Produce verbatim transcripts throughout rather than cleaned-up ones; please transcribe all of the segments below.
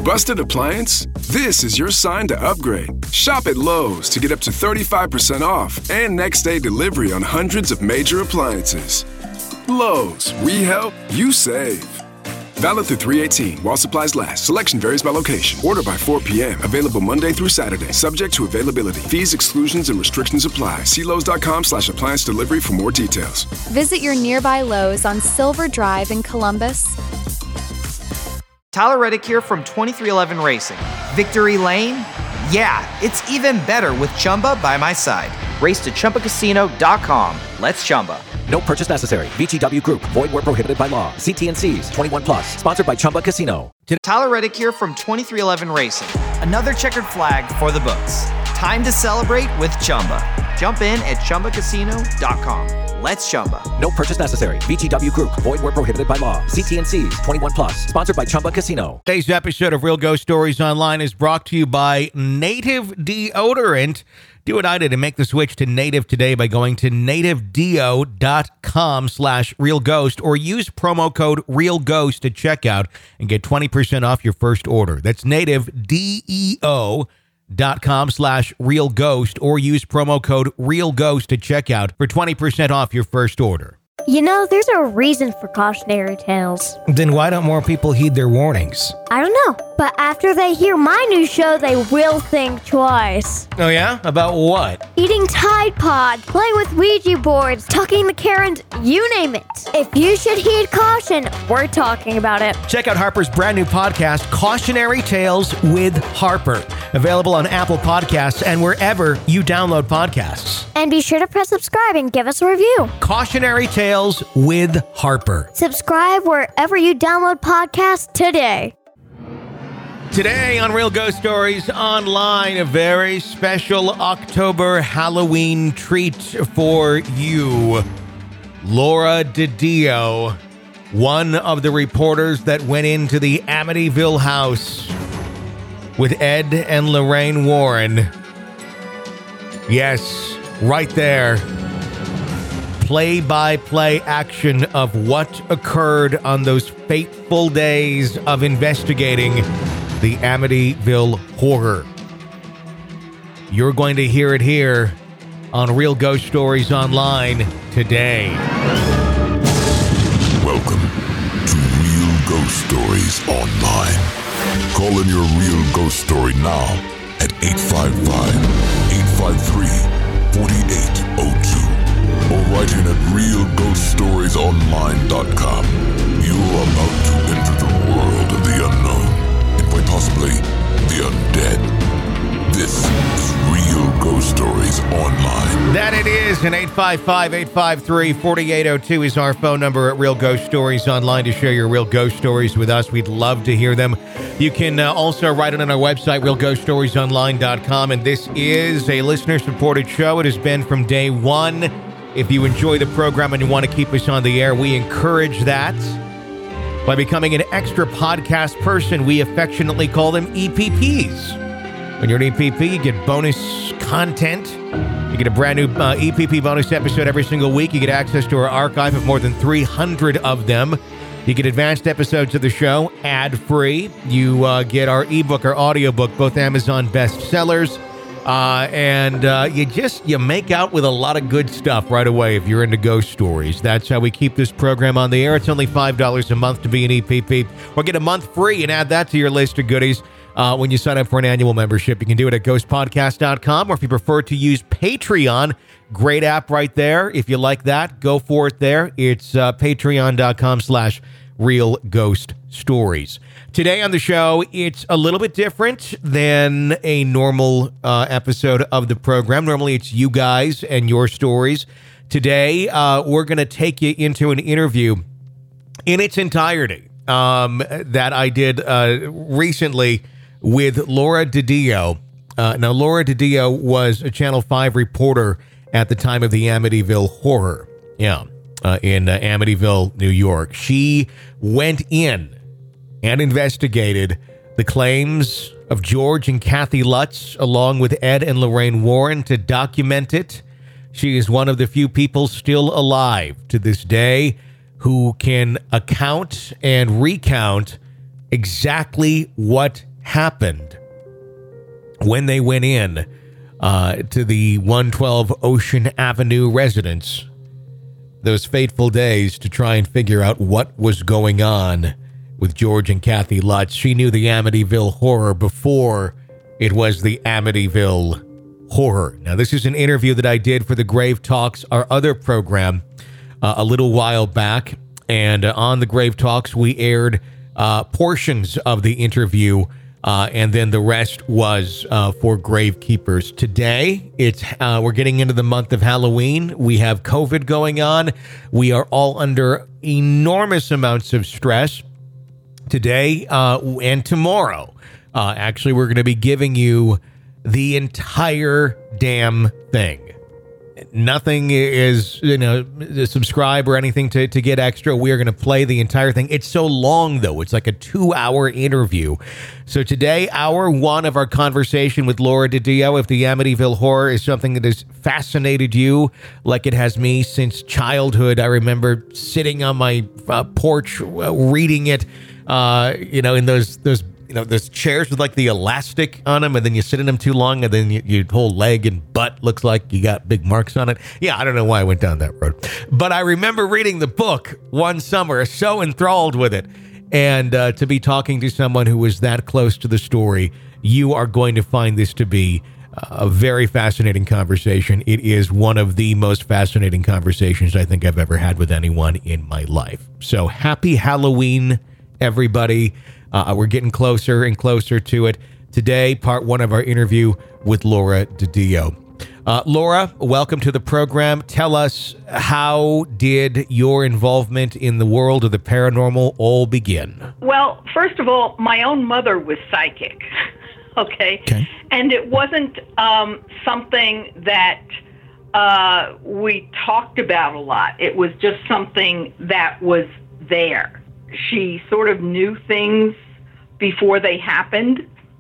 Busted appliance? This is your sign to upgrade. Shop at Lowe's to get up to thirty-five percent off and next day delivery on hundreds of major appliances. Lowe's, we help, you save. Valid through three eighteen while supplies last. Selection varies by location. Order by four p.m. Available Monday through Saturday. Subject to availability. Fees, exclusions, and restrictions apply. See Lowe's.com slash appliance delivery for more details. Visit your nearby Lowe's on Silver Drive in Columbus. Tyler Reddick here from twenty-three eleven Racing. Victory Lane? Yeah, it's even better with Chumba by my side. Race to Chumba Casino dot com. Let's Chumba. No purchase necessary. V G W Group. Void where prohibited by law. See T and C's. twenty-one plus. Sponsored by Chumba Casino. Tyler Reddick here from twenty-three eleven Racing. Another checkered flag for the books. Time to celebrate with Chumba. Jump in at Chumba Casino dot com. Let's Chumba. No purchase necessary. V G W Group. Void where prohibited by law. See T and C's. twenty-one plus. Sponsored by Chumba Casino. Today's episode of Real Ghost Stories Online is brought to you by Native Deodorant. Do what I did and make the switch to Native today by going to native deo dot com slash real ghost or use promo code REALGHOST at checkout and get twenty percent off your first order. That's native deo dot com slash real ghost or use promo code REALGHOST at checkout for twenty percent off your first order. You know, there's a reason for cautionary tales. Then why don't more people heed their warnings? I don't know, but after they hear my new show, they will think twice. Oh yeah? About what? Eating Tide Pod, playing with Ouija boards, talking to Karens, you name it. If you should heed caution, we're talking about it. Check out Harper's brand new podcast, Cautionary Tales with Harper. Available on Apple Podcasts and wherever you download podcasts. And be sure to press subscribe and give us a review. Cautionary Tales with Harper. Subscribe wherever you download podcasts today. Today on Real Ghost Stories Online, a very special October Halloween treat for you. Laura DiDio, one of the reporters that went into the Amityville house with Ed and Lorraine Warren. Yes, right there. Play-by-play action of what occurred on those fateful days of investigating the Amityville horror. You're going to hear it here on Real Ghost Stories Online today. Welcome to Real Ghost Stories Online. Call in your real ghost story now at eight five five, eight five three, four eight zero two or write in at real ghost stories online dot com. You are about to enter the world of the unknown and quite possibly the undead. This is Real Ghost Stories Online. That it is, and eight five five, eight five three, four eight zero two is our phone number at Real Ghost Stories Online to share your real ghost stories with us. We'd love to hear them. You can uh, also write it on our website, real ghost stories online dot com, and this is a listener-supported show. It has been from day one. If you enjoy the program and you want to keep us on the air, we encourage that by becoming an extra podcast person. We affectionately call them E P Ps. When you're an E P P, you get bonus content. You get a brand new uh, E P P bonus episode every single week. You get access to our archive of more than three hundred of them. You get advanced episodes of the show ad-free. You uh, get our ebook or audiobook, both Amazon bestsellers. Uh, and uh, you just, you make out with a lot of good stuff right away if you're into ghost stories. That's how we keep this program on the air. It's only five dollars a month to be an E P P. Or get a month free and add that to your list of goodies. Uh, when you sign up for an annual membership, you can do it at ghost podcast dot com, or if you prefer to use Patreon, great app right there. If you like that, go for it there. It's uh, patreon dot com slash real ghost stories. Today on the show, it's a little bit different than a normal uh, episode of the program. Normally, it's you guys and your stories. Today, uh, we're going to take you into an interview in its entirety um, that I did uh, recently with Laura DiDio. Uh, now, Laura DiDio was a Channel five reporter at the time of the Amityville horror. Yeah, uh, in uh, Amityville, New York. She went in and investigated the claims of George and Kathy Lutz, along with Ed and Lorraine Warren, to document it. She is one of the few people still alive to this day who can account and recount exactly what happened when they went in uh, to the one twelve Ocean Avenue residence, those fateful days to try and figure out what was going on with George and Kathy Lutz. She knew the Amityville Horror before it was the Amityville Horror. Now, this is an interview that I did for the Grave Talks, our other program, uh, a little while back. And uh, on the Grave Talks, we aired uh, portions of the interview, uh, and then the rest was uh, for Gravekeepers. Today, it's uh, we're getting into the month of Halloween. We have COVID going on. We are all under enormous amounts of stress today uh, and tomorrow. Uh, actually, we're going to be giving you the entire damn thing. Nothing is, you know, subscribe or anything to, to get extra. We are going to play the entire thing. It's so long, though. It's like a two-hour interview. So today, hour one of our conversation with Laura DiDio, if the Amityville Horror is something that has fascinated you like it has me since childhood. I remember sitting on my uh, porch uh, reading it, uh, you know, in those those You know, there's chairs with like the elastic on them, and then you sit in them too long, and then you, your whole leg and butt looks like you got big marks on it. Yeah, I don't know why I went down that road. But I remember reading the book one summer, so enthralled with it. And uh, to be talking to someone who was that close to the story, you are going to find this to be a very fascinating conversation. It is one of the most fascinating conversations I think I've ever had with anyone in my life. So happy Halloween, everybody. Uh, we're getting closer and closer to it. Today, part one of our interview with Laura DiDio. Uh, Laura, welcome to the program. Tell us, how did your involvement in the world of the paranormal all begin? Well, first of all, my own mother was psychic, okay? Okay. And it wasn't um, something that uh, we talked about a lot. It was just something that was there. She sort of knew things before they happened,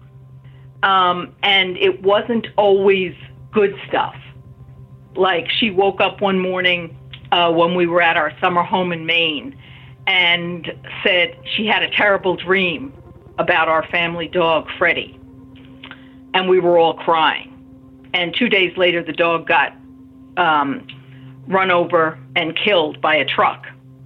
um, and it wasn't always good stuff. Like, she woke up one morning uh, when we were at our summer home in Maine and said she had a terrible dream about our family dog, Freddie, and we were all crying. And two days later, the dog got um, run over and killed by a truck.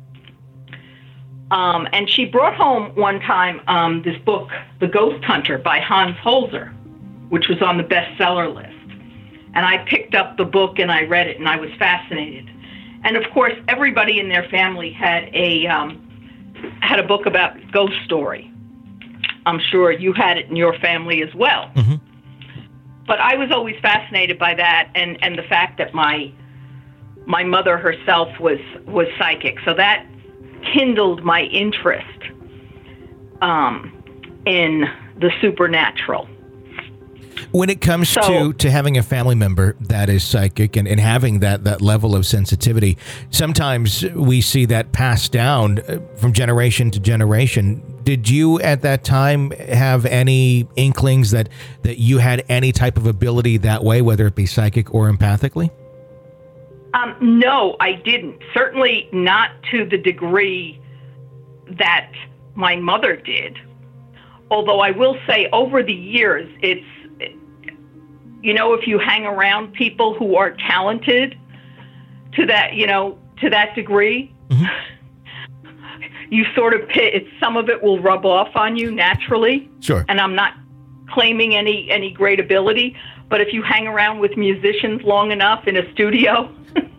Um, and she brought home one time um, this book, The Ghost Hunter by Hans Holzer, which was on the bestseller list. And I picked up the book and I read it, and I was fascinated. And of course, everybody in their family had a um, had a book about ghost story. I'm sure you had it in your family as well. Mm-hmm. But I was always fascinated by that, and, and the fact that my my mother herself was was psychic. So that kindled my interest um, in the supernatural. When it comes So- to, to having a family member that is psychic and, and having that, that level of sensitivity, sometimes we see that passed down uh, from generation to generation. Did you at that time have any inklings that, that you had any type of ability that way, whether it be psychic or empathically? Um, no, I didn't. Certainly not to the degree that my mother did. Although I will say, over the years, it's, you know, if you hang around people who are talented to that, you know, to that degree, mm-hmm. you sort of, it's, some of it will rub off on you naturally. Sure. And I'm not claiming any, any great ability, but if you hang around with musicians long enough in a studio,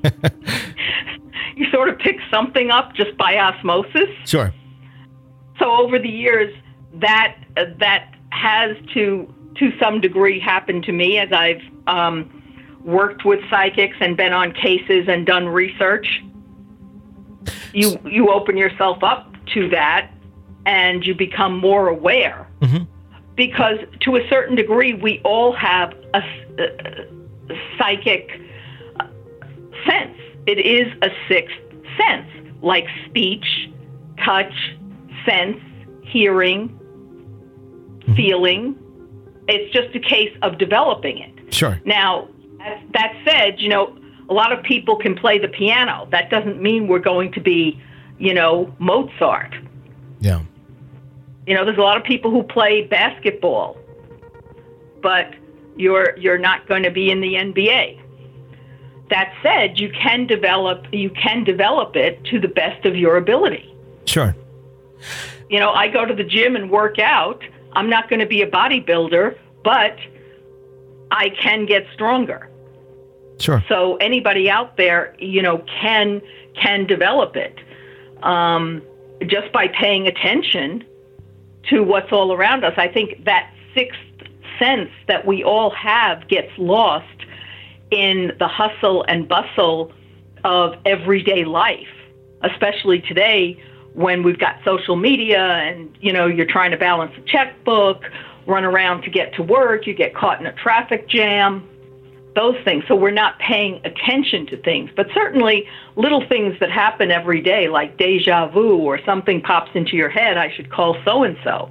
you sort of pick something up just by osmosis. Sure. So over the years, that uh, that has to to some degree happened to me as I've um, worked with psychics and been on cases and done research. You you open yourself up to that, and you become more aware. Mm-hmm. Because to a certain degree, we all have a, a, a psychic sense. It is a sixth sense, like speech, touch, sense, hearing, mm-hmm. feeling. It's just a case of developing it. Sure. Now, that said, you know, a lot of people can play the piano. That doesn't mean we're going to be, you know, Mozart. Yeah. You know, there's a lot of people who play basketball, but you're you're not going to be in the N B A. That said, you can develop you can develop it to the best of your ability. Sure. You know, I go to the gym and work out. I'm not going to be a bodybuilder, but I can get stronger. Sure. So anybody out there, you know, can can develop it um, just by paying attention to what's all around us. I think that sixth sense that we all have gets lost in the hustle and bustle of everyday life, especially today when we've got social media and, you know, you're trying to balance a checkbook, run around to get to work, you get caught in a traffic jam, those things. So we're not paying attention to things. But certainly little things that happen every day, like deja vu or something pops into your head, I should call so-and-so,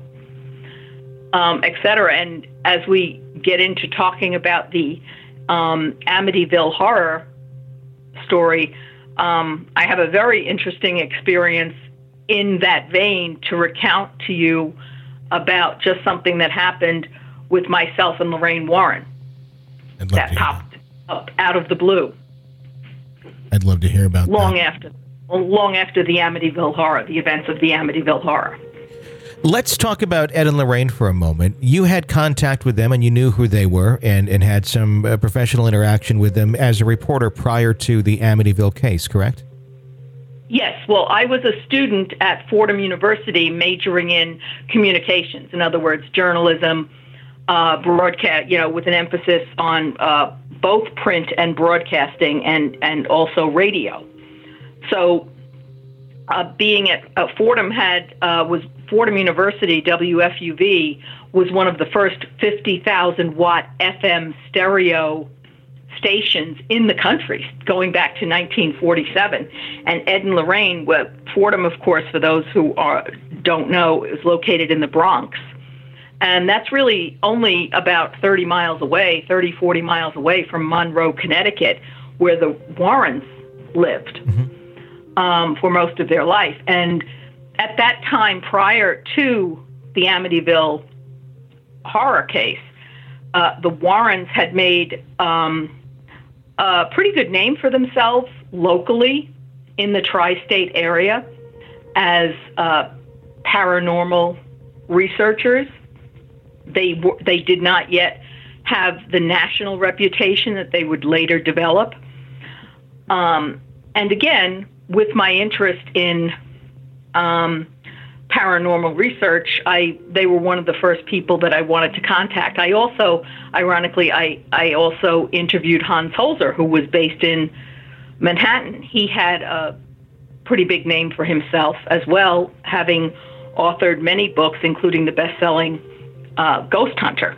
um, et cetera. And as we get into talking about the um, Amityville horror story, um, I have a very interesting experience in that vein to recount to you about just something that happened with myself and Lorraine Warren that popped up out of the blue. I'd love to hear about long that. after, long after the Amityville horror, the events of the Amityville horror. Let's talk about Ed and Lorraine for a moment. You had contact with them and you knew who they were and, and had some uh, professional interaction with them as a reporter prior to the Amityville case, correct? Yes. Well, I was a student at Fordham University majoring in communications. In other words, journalism, uh, broadcast, you know, with an emphasis on uh, both print and broadcasting and, and also radio. So uh, being at uh, Fordham had uh, was Fordham University, W F U V, was one of the first fifty thousand watt F M stereo stations in the country, going back to nineteen forty-seven. And Ed and Lorraine, well, Fordham, of course, for those who are, don't know, is located in the Bronx. And that's really only about thirty miles away, thirty, forty miles away from Monroe, Connecticut, where the Warrens lived mm-hmm. um, for most of their life. And at that time, prior to the Amityville horror case, uh, the Warrens had made um, a pretty good name for themselves locally in the tri-state area as uh, paranormal researchers. They w- they did not yet have the national reputation that they would later develop. Um, and again, with my interest in um, paranormal research, I they were one of the first people that I wanted to contact. I also, ironically, I, I also interviewed Hans Holzer, who was based in Manhattan. He had a pretty big name for himself as well, having authored many books, including the best-selling uh, Ghost Hunter.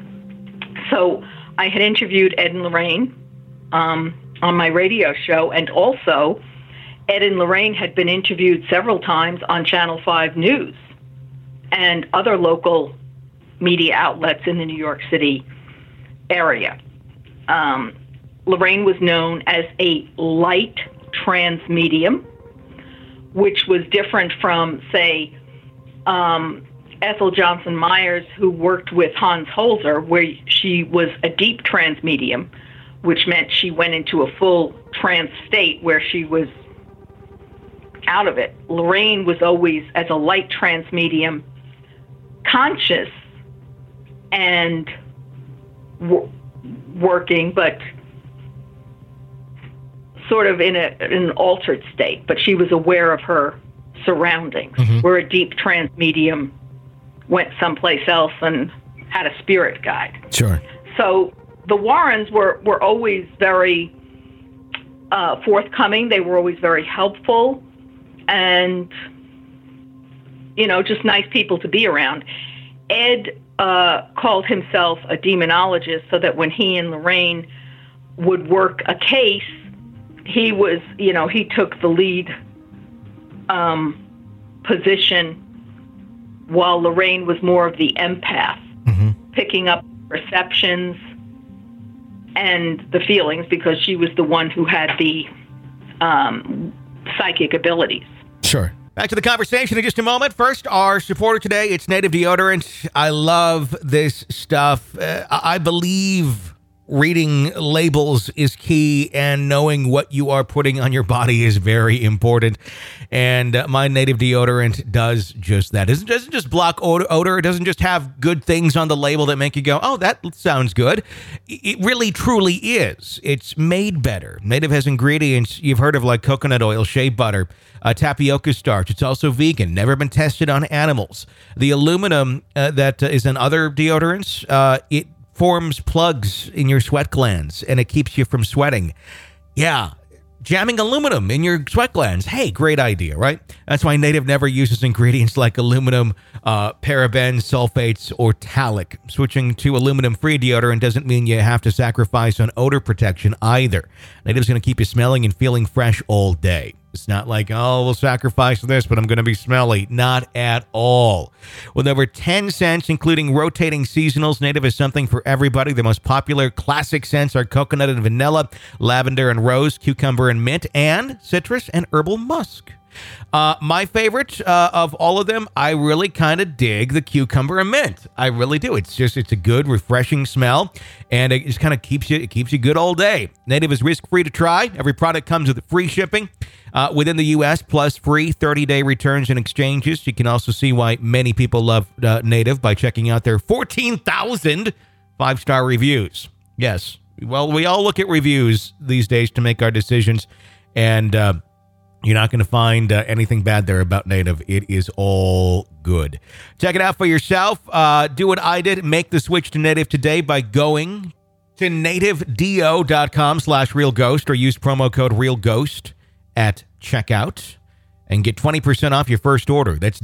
So I had interviewed Ed and Lorraine um, on my radio show, and also Ed and Lorraine had been interviewed several times on Channel five News and other local media outlets in the New York City area. Um, Lorraine was known as a light trans medium, which was different from, say, um, Ethel Johnson Myers, who worked with Hans Holzer, where she was a deep trans medium, which meant she went into a full trance state where she was out of it. Lorraine was always, as a light trance medium, conscious and w- working, but sort of in, a, in an altered state. But she was aware of her surroundings, mm-hmm. where a deep trance medium went someplace else and had a spirit guide. Sure. So the Warrens were, were always very uh, forthcoming. They were always very helpful and, you know, just nice people to be around. Ed uh, called himself a demonologist, so that when he and Lorraine would work a case, he was, you know, he took the lead um, position, while Lorraine was more of the empath, mm-hmm. picking up perceptions and the feelings, because she was the one who had the um, psychic abilities. Sure. Back to the conversation in just a moment. First, our supporter today, it's Native Deodorant. I love this stuff. Uh, I believe reading labels is key, and knowing what you are putting on your body is very important. And uh, my Native Deodorant does just that. It doesn't just block odor, odor. It doesn't just have good things on the label that make you go, oh, that sounds good. It really, truly is. It's made better. Native has ingredients you've heard of, like coconut oil, shea butter, uh, tapioca starch. It's also vegan, never been tested on animals. The aluminum uh, that uh, is in other deodorants, uh, it forms plugs in your sweat glands, and it keeps you from sweating. Yeah, jamming aluminum in your sweat glands. Hey, great idea, right? That's why Native never uses ingredients like aluminum, uh, parabens, sulfates, or talc. Switching to aluminum-free deodorant doesn't mean you have to sacrifice on odor protection either. Native's going to keep you smelling and feeling fresh all day. It's not like, oh, we'll sacrifice this, but I'm going to be smelly. Not at all. With over ten scents, including rotating seasonals, Native has something for everybody. The most popular classic scents are coconut and vanilla, lavender and rose, cucumber and mint, and citrus and herbal musk. Uh, my favorite uh, of all of them, I really kind of dig the cucumber and mint. I really do. It's just, it's a good, refreshing smell, and it just kind of keeps you, it keeps you good all day. Native is risk-free to try. Every product comes with free shipping uh, within the U S, plus free thirty-day returns and exchanges. You can also see why many people love uh, Native by checking out their fourteen thousand five-star reviews. Yes. Well, we all look at reviews these days to make our decisions, and uh, you're not going to find uh, anything bad there about Native. It is all good. Check it out for yourself. Uh, do what I did. Make the switch to Native today by going to nativedeo.com slash realghost or use promo code realghost at checkout and get twenty percent off your first order. That's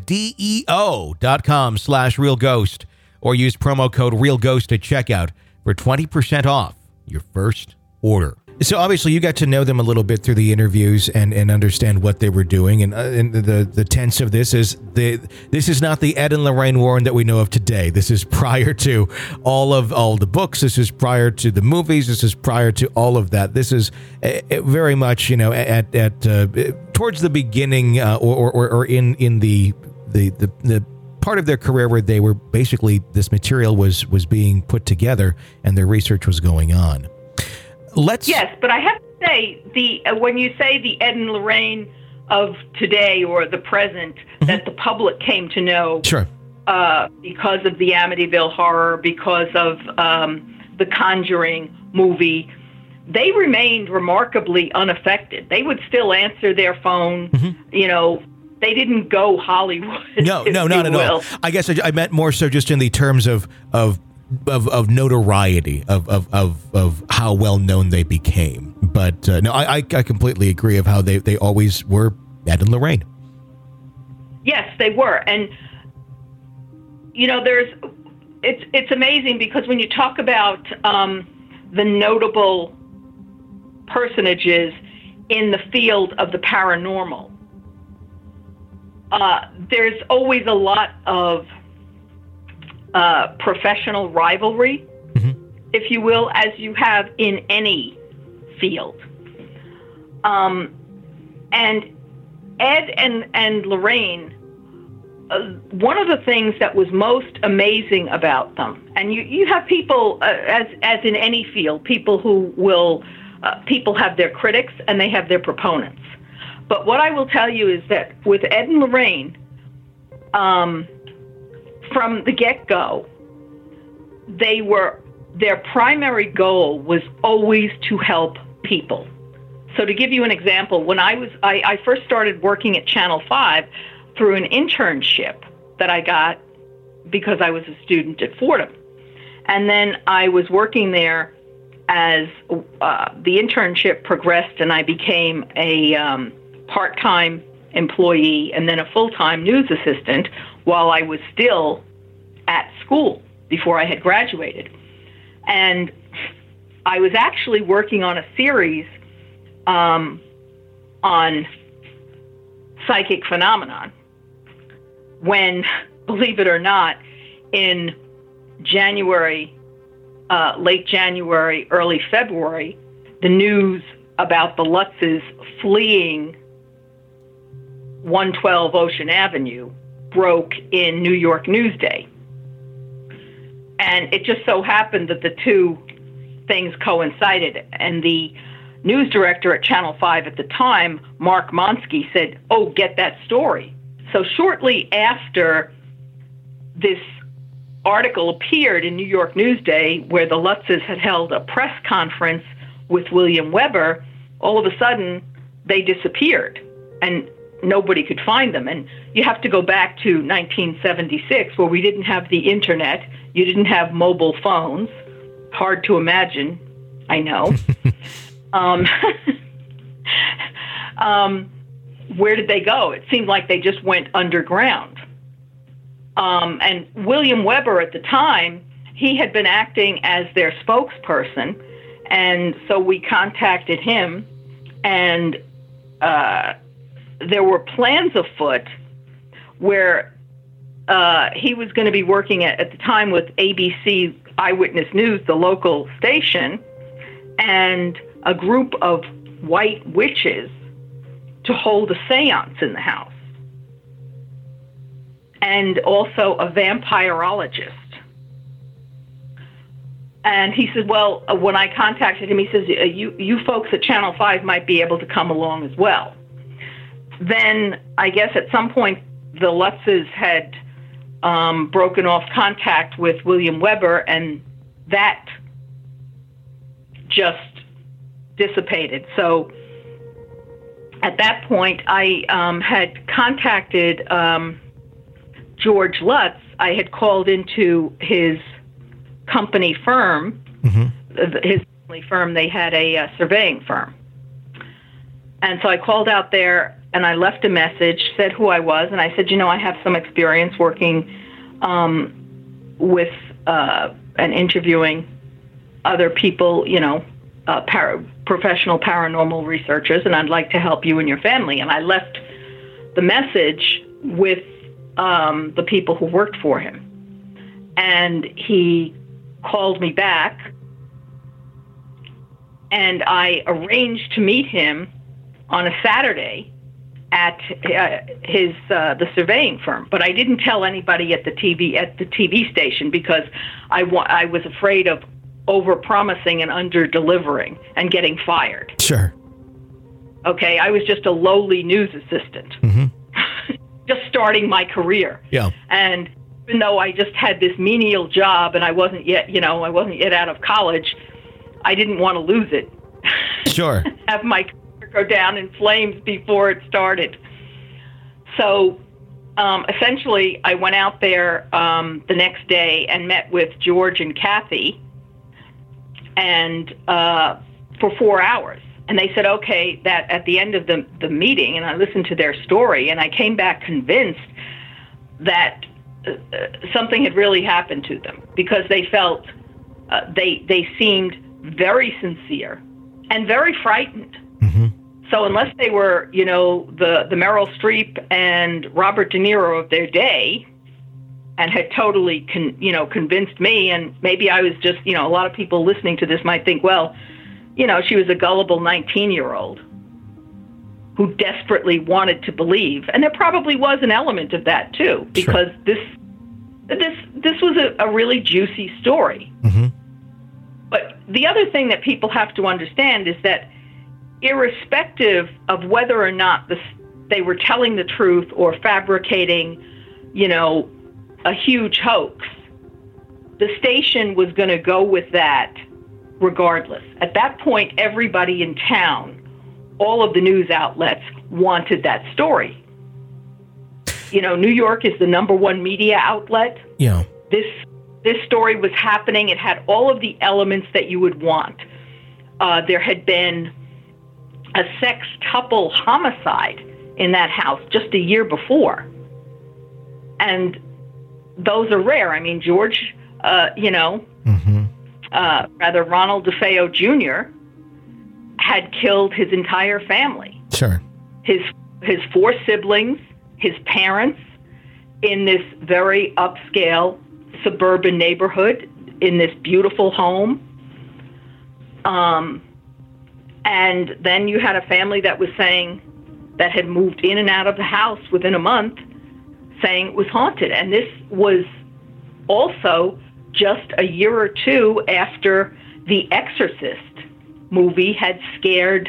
nativedeo.com slash realghost or use promo code realghost at checkout for twenty percent off your first order. So obviously you got to know them a little bit through the interviews and, and understand what they were doing. And, uh, and the the tense of this is the this is not the Ed and Lorraine Warren that we know of today. This is prior to all of all the books. This is prior to the movies. This is prior to all of that. This is uh, very much, you know, at at uh, towards the beginning uh, or, or or in in the the the, the part of their career where they were basically this material was was being put together and their research was going on. Let's yes, but I have to say, the uh, when you say the Ed and Lorraine of today or the present, mm-hmm. that the public came to know sure. uh, because of the Amityville Horror, because of um, the Conjuring movie, they remained remarkably unaffected. They would still answer their phone, mm-hmm. you know. They didn't go Hollywood. No, no, not at all. I guess I, I meant more so just in the terms of of Of, of notoriety, of, of of of how well known they became. But uh, no, I, I I completely agree of how they, they always were Ed and Lorraine. Yes, they were, and you know, there's it's it's amazing because when you talk about um, the notable personages in the field of the paranormal, uh, there's always a lot of Uh, professional rivalry, mm-hmm. if you will, as you have in any field. Um, and Ed and, and Lorraine, uh, one of the things that was most amazing about them, and you, you have people, uh, as, as in any field, people who will, uh, people have their critics and they have their proponents. But what I will tell you is that with Ed and Lorraine, um, from the get-go, they were, their primary goal was always to help people. So to give you an example, when I was, I, I first started working at Channel five through an internship that I got because I was a student at Fordham. And then I was working there as uh, the internship progressed and I became a um, part-time employee and then a full-time news assistant while I was still at school before I had graduated. And I was actually working on a series um, on psychic phenomenon when, believe it or not, in January, uh, late January, early February, the news about the Lutzes fleeing one twelve Ocean Avenue broke in New York Newsday. And it just so happened that the two things coincided. And the news director at Channel five at the time, Mark Monsky, said, "Oh, get that story." So shortly after this article appeared in New York Newsday, where the Lutzes had held a press conference with William Weber, all of a sudden they disappeared and nobody could find them. And you have to go back to nineteen seventy-six, where we didn't have the internet, you didn't have mobile phones. Hard to imagine, I know. um, um, where did they go? It seemed like they just went underground. Um, and William Weber at the time, he had been acting as their spokesperson, and so we contacted him, and uh, there were plans afoot where uh, he was going to be working at, at the time with A B C Eyewitness News, the local station, and a group of white witches to hold a seance in the house, and also a vampirologist. And he said, well, uh, when I contacted him, he says, uh, you, you folks at Channel five might be able to come along as well. Then I guess at some point the Lutzes had um, broken off contact with William Weber, and that just dissipated. So at that point, I um, had contacted um, George Lutz. I had called into his company firm, mm-hmm. his family firm. They had a, a surveying firm. And so I called out there and I left a message, said who I was, and I said, you know, I have some experience working um, with uh, and interviewing other people, you know, uh, para- professional paranormal researchers, and I'd like to help you and your family. And I left the message with um, the people who worked for him. And he called me back, and I arranged to meet him on a Saturday at uh, his uh, the surveying firm. But I didn't tell anybody at the T V at the T V station because I wa- I was afraid of over-promising and under-delivering and getting fired. Sure. Okay, I was just a lowly news assistant, mm-hmm. just starting my career. Yeah. And even though I just had this menial job and I wasn't yet, you know, I wasn't yet out of college, I didn't want to lose it. Sure. Have my career go down in flames before it started. So um, essentially, I went out there um, the next day and met with George and Kathy, and uh, for four hours. And they said, okay, that at the end of the, the meeting, and I listened to their story, and I came back convinced that uh, something had really happened to them, because they felt uh, they they seemed very sincere and very frightened. Mm-hmm. So unless they were, you know, the, the Meryl Streep and Robert De Niro of their day, and had totally, con, you know, convinced me, and maybe I was just, you know, a lot of people listening to this might think, well, you know, she was a gullible nineteen-year-old who desperately wanted to believe. And there probably was an element of that, too, because sure. this this this was a, a really juicy story. Mm-hmm. But the other thing that people have to understand is that irrespective of whether or not this, they were telling the truth or fabricating, you know, a huge hoax, the station was going to go with that regardless. At that point, everybody in town, all of the news outlets, wanted that story. You know, New York is the number one media outlet. Yeah. This this story was happening. It had all of the elements that you would want. Uh, there had been a sextuple homicide in that house just a year before. And those are rare. I mean, George, uh, you know, mm-hmm. uh, rather Ronald DeFeo Junior had killed his entire family. Sure. His his four siblings, his parents, in this very upscale suburban neighborhood, in this beautiful home. Um, and then you had a family that was saying, that had moved in and out of the house within a month saying it was haunted. And this was also just a year or two after The Exorcist movie had scared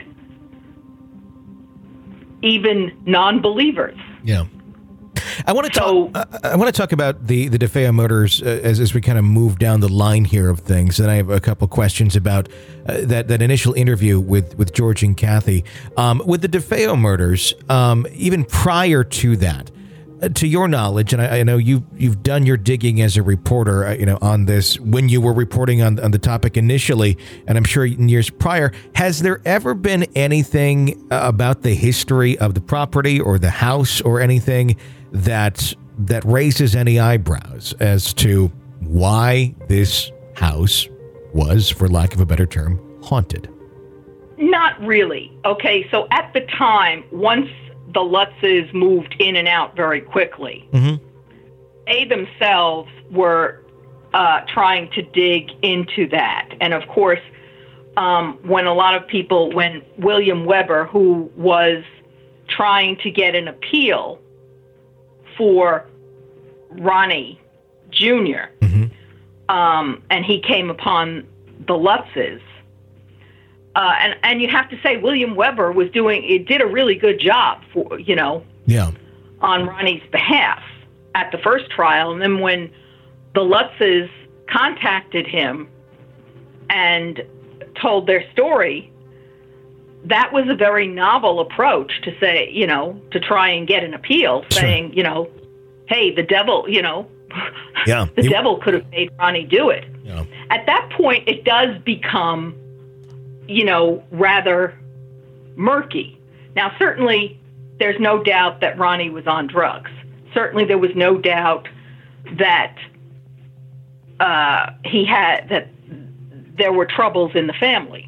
even non-believers. Yeah. I want to So- talk. I, I want to talk about the the DeFeo murders uh, as as we kind of move down the line here of things. And I have a couple questions about uh, that that initial interview with with George and Kathy um, with the DeFeo murders. Um, even prior to that, uh, to your knowledge, and I, I know you you've done your digging as a reporter, uh, you know, on this when you were reporting on on the topic initially, and I'm sure in years prior. Has there ever been anything uh, about the history of the property or the house or anything that that raises any eyebrows as to why this house was, for lack of a better term, haunted? Not really. Okay, so at the time, once the Lutzes moved in and out very quickly, Mm-hmm. they themselves were uh, trying to dig into that. And of course, um, when a lot of people, when William Weber, who was trying to get an appeal for Ronnie Junior, Mm-hmm. um, and he came upon the Lutzes. Uh, and, and you have to say, William Weber was doing, it did a really good job for, you know, Yeah. on Ronnie's behalf at the first trial. And then when the Lutzes contacted him and told their story, that was a very novel approach to say, you know, to try and get an appeal, Sure. saying, you know, hey, the devil, you know, Yeah. the He- devil could have made Ronnie do it. Yeah. At that point, it does become, you know, rather murky. Now, certainly, there's no doubt that Ronnie was on drugs. Certainly, there was no doubt that uh, he had, that there were troubles in the family.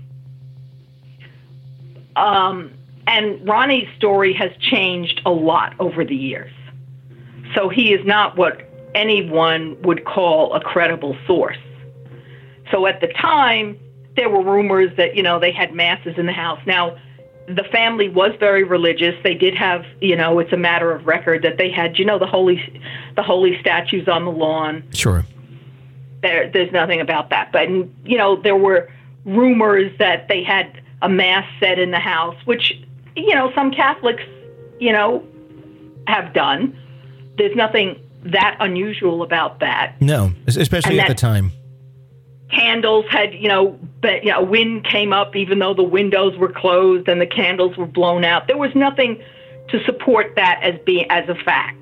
Um, and Ronnie's story has changed a lot over the years. So he is not what anyone would call a credible source. So at the time, there were rumors that, you know, they had masses in the house. Now, the family was very religious. They did have, you know, it's a matter of record that they had, you know, the holy, the holy statues on the lawn. Sure. There, there's nothing about that. But, you know, there were rumors that they had a mass said in the house, which, you know, some Catholics, you know, have done. There's nothing that unusual about that. No, es- especially And at the that- time. Candles had, you know, but, you know, wind came up even though the windows were closed and the candles were blown out. There was nothing to support that as being as a fact.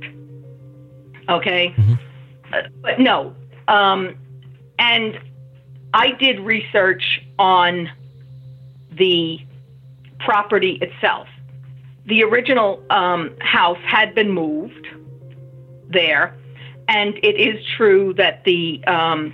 Okay, uh, but no. Um, and I did research on the property itself. The original um, house had been moved there, and it is true that the um,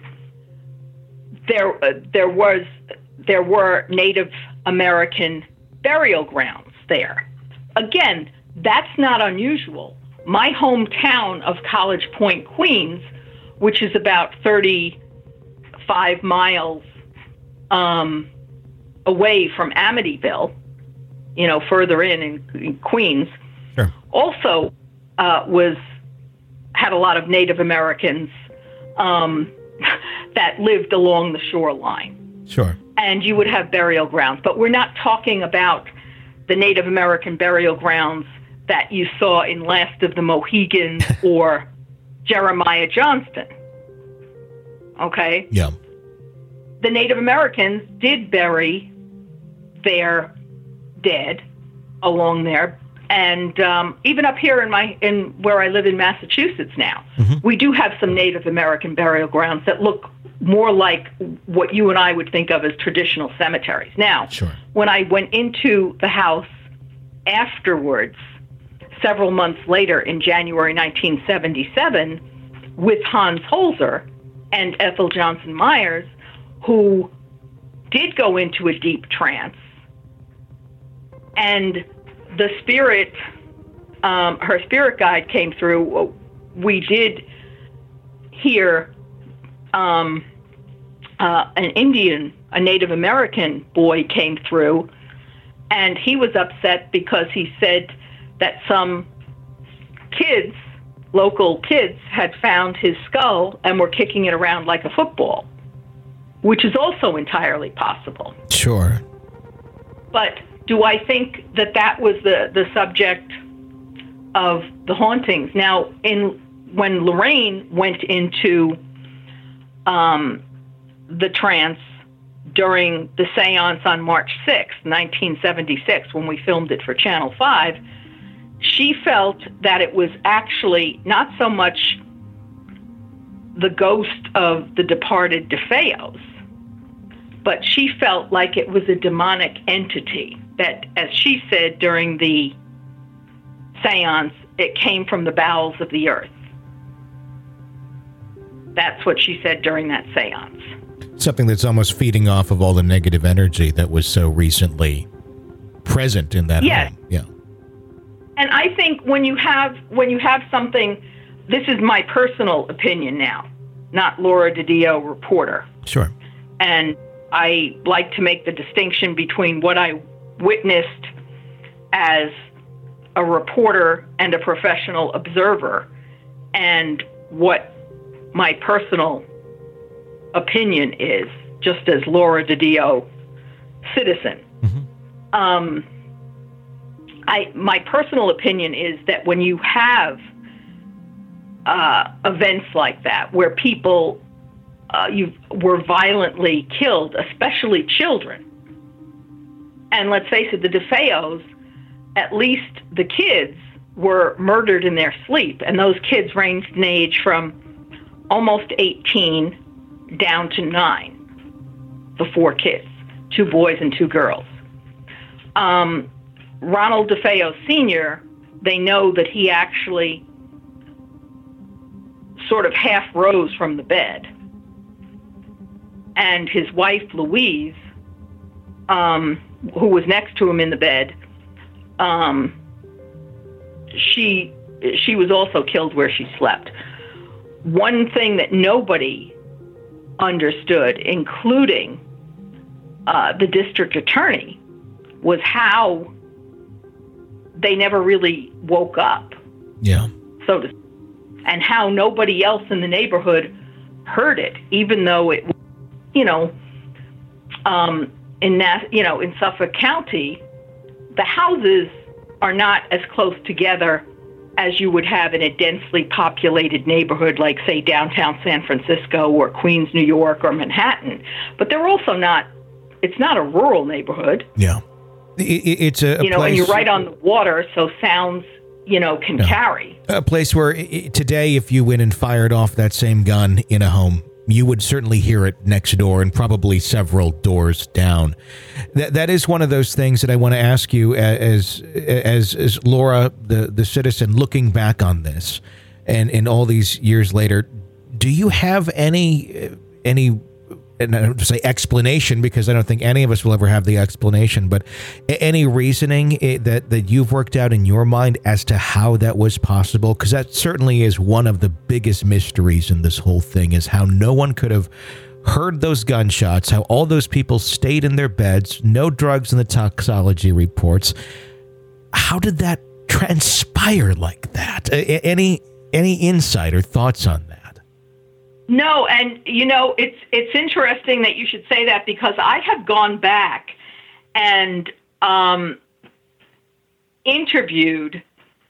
there uh, there was there were Native American burial grounds there. Again, that's not unusual. My hometown of College Point, Queens, which is about thirty-five miles um, away from Amityville, you know, further in in, in Queens, Sure. also uh, was had a lot of Native Americans um, that lived along the shoreline. Sure. And you would have burial grounds. But we're not talking about the Native American burial grounds that you saw in Last of the Mohegans or Jeremiah Johnston. Okay? Yeah. The Native Americans did bury their dead along there. And um, even up here in my in where I live in Massachusetts now, Mm-hmm. we do have some Native American burial grounds that look more like what you and I would think of as traditional cemeteries. Now, Sure. when I went into the house afterwards, several months later in January nineteen seventy-seven, with Hans Holzer and Ethel Johnson Myers, who did go into a deep trance, and the spirit, um, her spirit guide came through. We did hear um, uh, an Indian, a Native American boy came through, and he was upset because he said that some kids, local kids, had found his skull and were kicking it around like a football, which is also entirely possible. Sure. But do I think that that was the, the subject of the hauntings? Now, in when Lorraine went into um, the trance during the seance on March sixth, nineteen seventy-six, when we filmed it for Channel five, she felt that it was actually not so much the ghost of the departed DeFeos, but she felt like it was a demonic entity that, as she said during the seance, it came from the bowels of the earth. That's what she said during that seance. Something that's almost feeding off of all the negative energy that was so recently present in that Yes. home. Yeah. And I think when you have when you have something, this is my personal opinion now, not Laura DiDio, reporter. Sure. And I like to make the distinction between what I witnessed as a reporter and a professional observer and what my personal opinion is, just as Laura DiDio, citizen. Mm-hmm. Um, I my personal opinion is that when you have uh, events like that, where people uh, you were violently killed, especially children, and let's face it, the DeFeos, at least the kids, were murdered in their sleep, and those kids ranged in age from almost eighteen down to nine, the four kids, two boys and two girls. Um, Ronald DeFeo Senior, they know that he actually sort of half rose from the bed. And his wife, Louise, um, who was next to him in the bed, um, she she was also killed where she slept. One thing that nobody understood, including uh, the district attorney, was how they never really woke up. Yeah. So to, and how nobody else in the neighborhood heard it, even though it, you know, um, in that, you know, in Suffolk County, the houses are not as close together as you would have in a densely populated neighborhood like, say, downtown San Francisco or Queens, New York, or Manhattan. But they're also not, it's not a rural neighborhood. Yeah. It, it's a, a You know, place, and you're right on the water, so sounds, you know, can yeah. carry. A place where i- today, if you went and fired off that same gun in a home, you would certainly hear it next door and probably several doors down. That that is one of those things that I want to ask you as as as Laura, the the citizen, looking back on this, and and all these years later, do you have any any and I don't say explanation, because I don't think any of us will ever have the explanation, but any reasoning that, that you've worked out in your mind as to how that was possible? Because that certainly is one of the biggest mysteries in this whole thing, is how no one could have heard those gunshots, how all those people stayed in their beds, no drugs in the toxicology reports. How did that transpire like that? Any any insight or thoughts on that? No, and you know, it's it's interesting that you should say that, because I have gone back and um, interviewed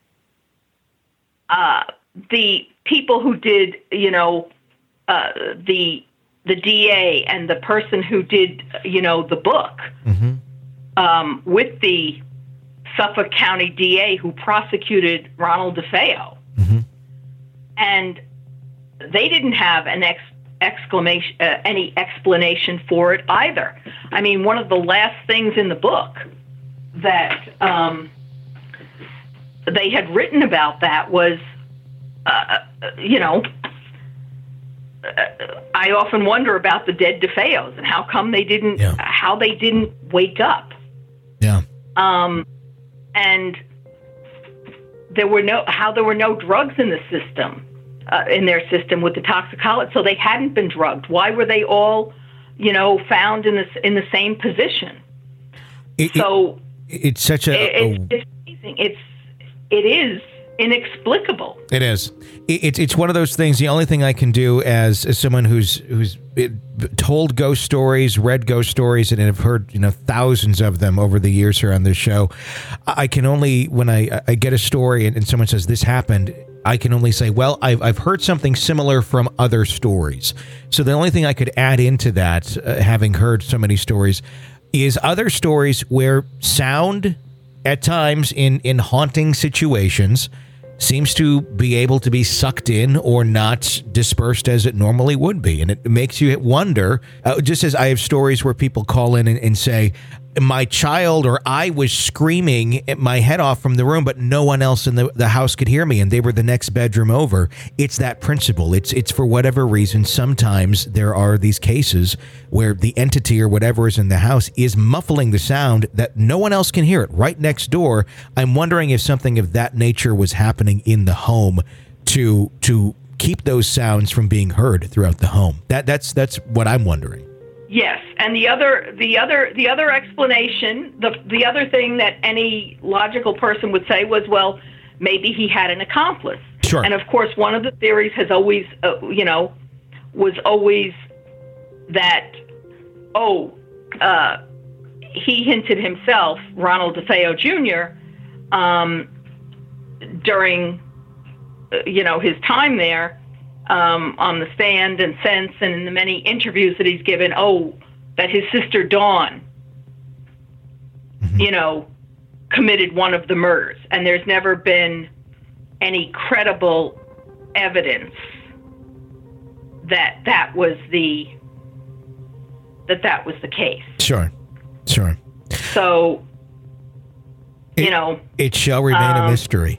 uh, the people who did, you know, uh, the the D A and the person who did, you know, the book mm-hmm. um, with the Suffolk County D A who prosecuted Ronald DeFeo, mm-hmm. and they didn't have an ex- exclamation, uh, any explanation for it either. I mean, one of the last things in the book that um, they had written about that was, uh, you know, uh, I often wonder about the dead DeFeos and how come they didn't, yeah. how they didn't wake up. Yeah. Um, and there were no, how there were no drugs in the system. Uh, in their system with the toxicology, so they hadn't been drugged. Why were they all, you know, found in the in the same position? It, so it, it's such a, it, a it's amazing. It's it is inexplicable. It is. It's it's one of those things. The only thing I can do as, as someone who's who's told ghost stories, read ghost stories, and have heard you know thousands of them over the years here on this show, I can only when I, I get a story and, and someone says this happened, I can only say, well, I've I've heard something similar from other stories. So the only thing I could add into that, uh, having heard so many stories, is other stories where sound at times in in haunting situations seems to be able to be sucked in or not dispersed as it normally would be. And it makes you wonder, uh, just as I have stories where people call in and, and say, my child or I was screaming my head off from the room, but no one else in the, the house could hear me, and they were the next bedroom over. It's that principle. It's it's for whatever reason, sometimes there are these cases where the entity or whatever is in the house is muffling the sound that no one else can hear it right next door. I'm wondering if something of that nature was happening in the home to to keep those sounds from being heard throughout the home. That that's that's what I'm wondering. Yes, and the other, the other, the other explanation, the the other thing that any logical person would say was, well, maybe he had an accomplice. Sure. And of course, one of the theories has always, uh, you know, was always that, oh, uh, he hinted himself, Ronald DeFeo Junior, um, during, uh, you know, his time there. Um, on the stand and since, and in the many interviews that he's given, oh, that his sister Dawn, mm-hmm. you know, committed one of the murders. And there's never been any credible evidence that that was the, that that was the case. Sure, sure. So, it, you know. It shall remain um, a mystery.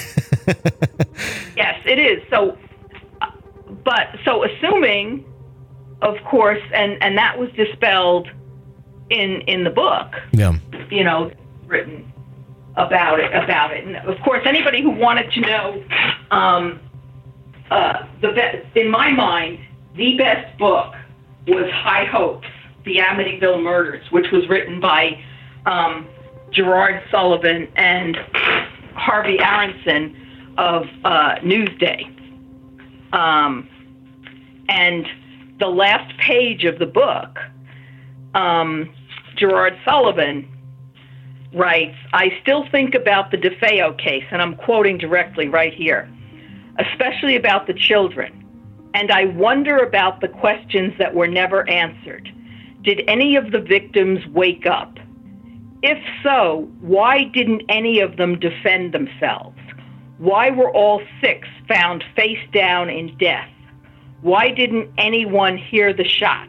Yes, it is. So, But so assuming, of course, and, and that was dispelled in in the book, yeah. you know, written about it, about it. And of course, anybody who wanted to know, um, uh, the be- in my mind, the best book was High Hopes, The Amityville Murders, which was written by um, Gerard Sullivan and Harvey Aronson of uh, Newsday. Um, and the last page of the book, um, Gerard Sullivan writes, I still think about the DeFeo case, and I'm quoting directly right here, especially about the children. And I wonder about the questions that were never answered. Did any of the victims wake up? If so, why didn't any of them defend themselves? Why were all six found face down in death? Why didn't anyone hear the shots?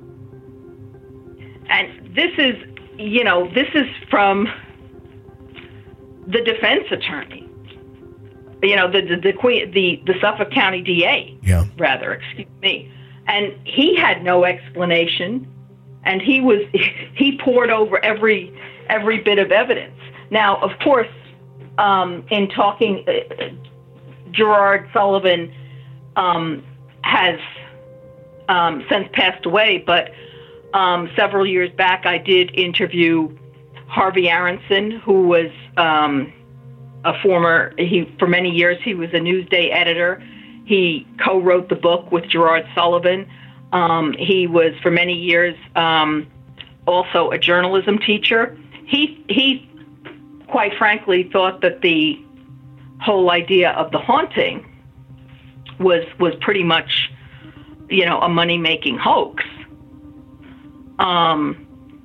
And this is, you know, this is from the defense attorney. You know, the the the, Queen, the, the Suffolk County D A, yeah. rather, excuse me. And he had no explanation, and he was he poured over every every bit of evidence. Now, of course, um, in talking, uh, Gerard Sullivan um, has um, since passed away, but um, several years back, I did interview Harvey Aronson, who was um, a former, he for many years, he was a Newsday editor. He co-wrote the book with Gerard Sullivan. Um, he was, for many years, um, also a journalism teacher. He, he, quite frankly, thought that the whole idea of the haunting was was pretty much, you know, a money-making hoax. Um,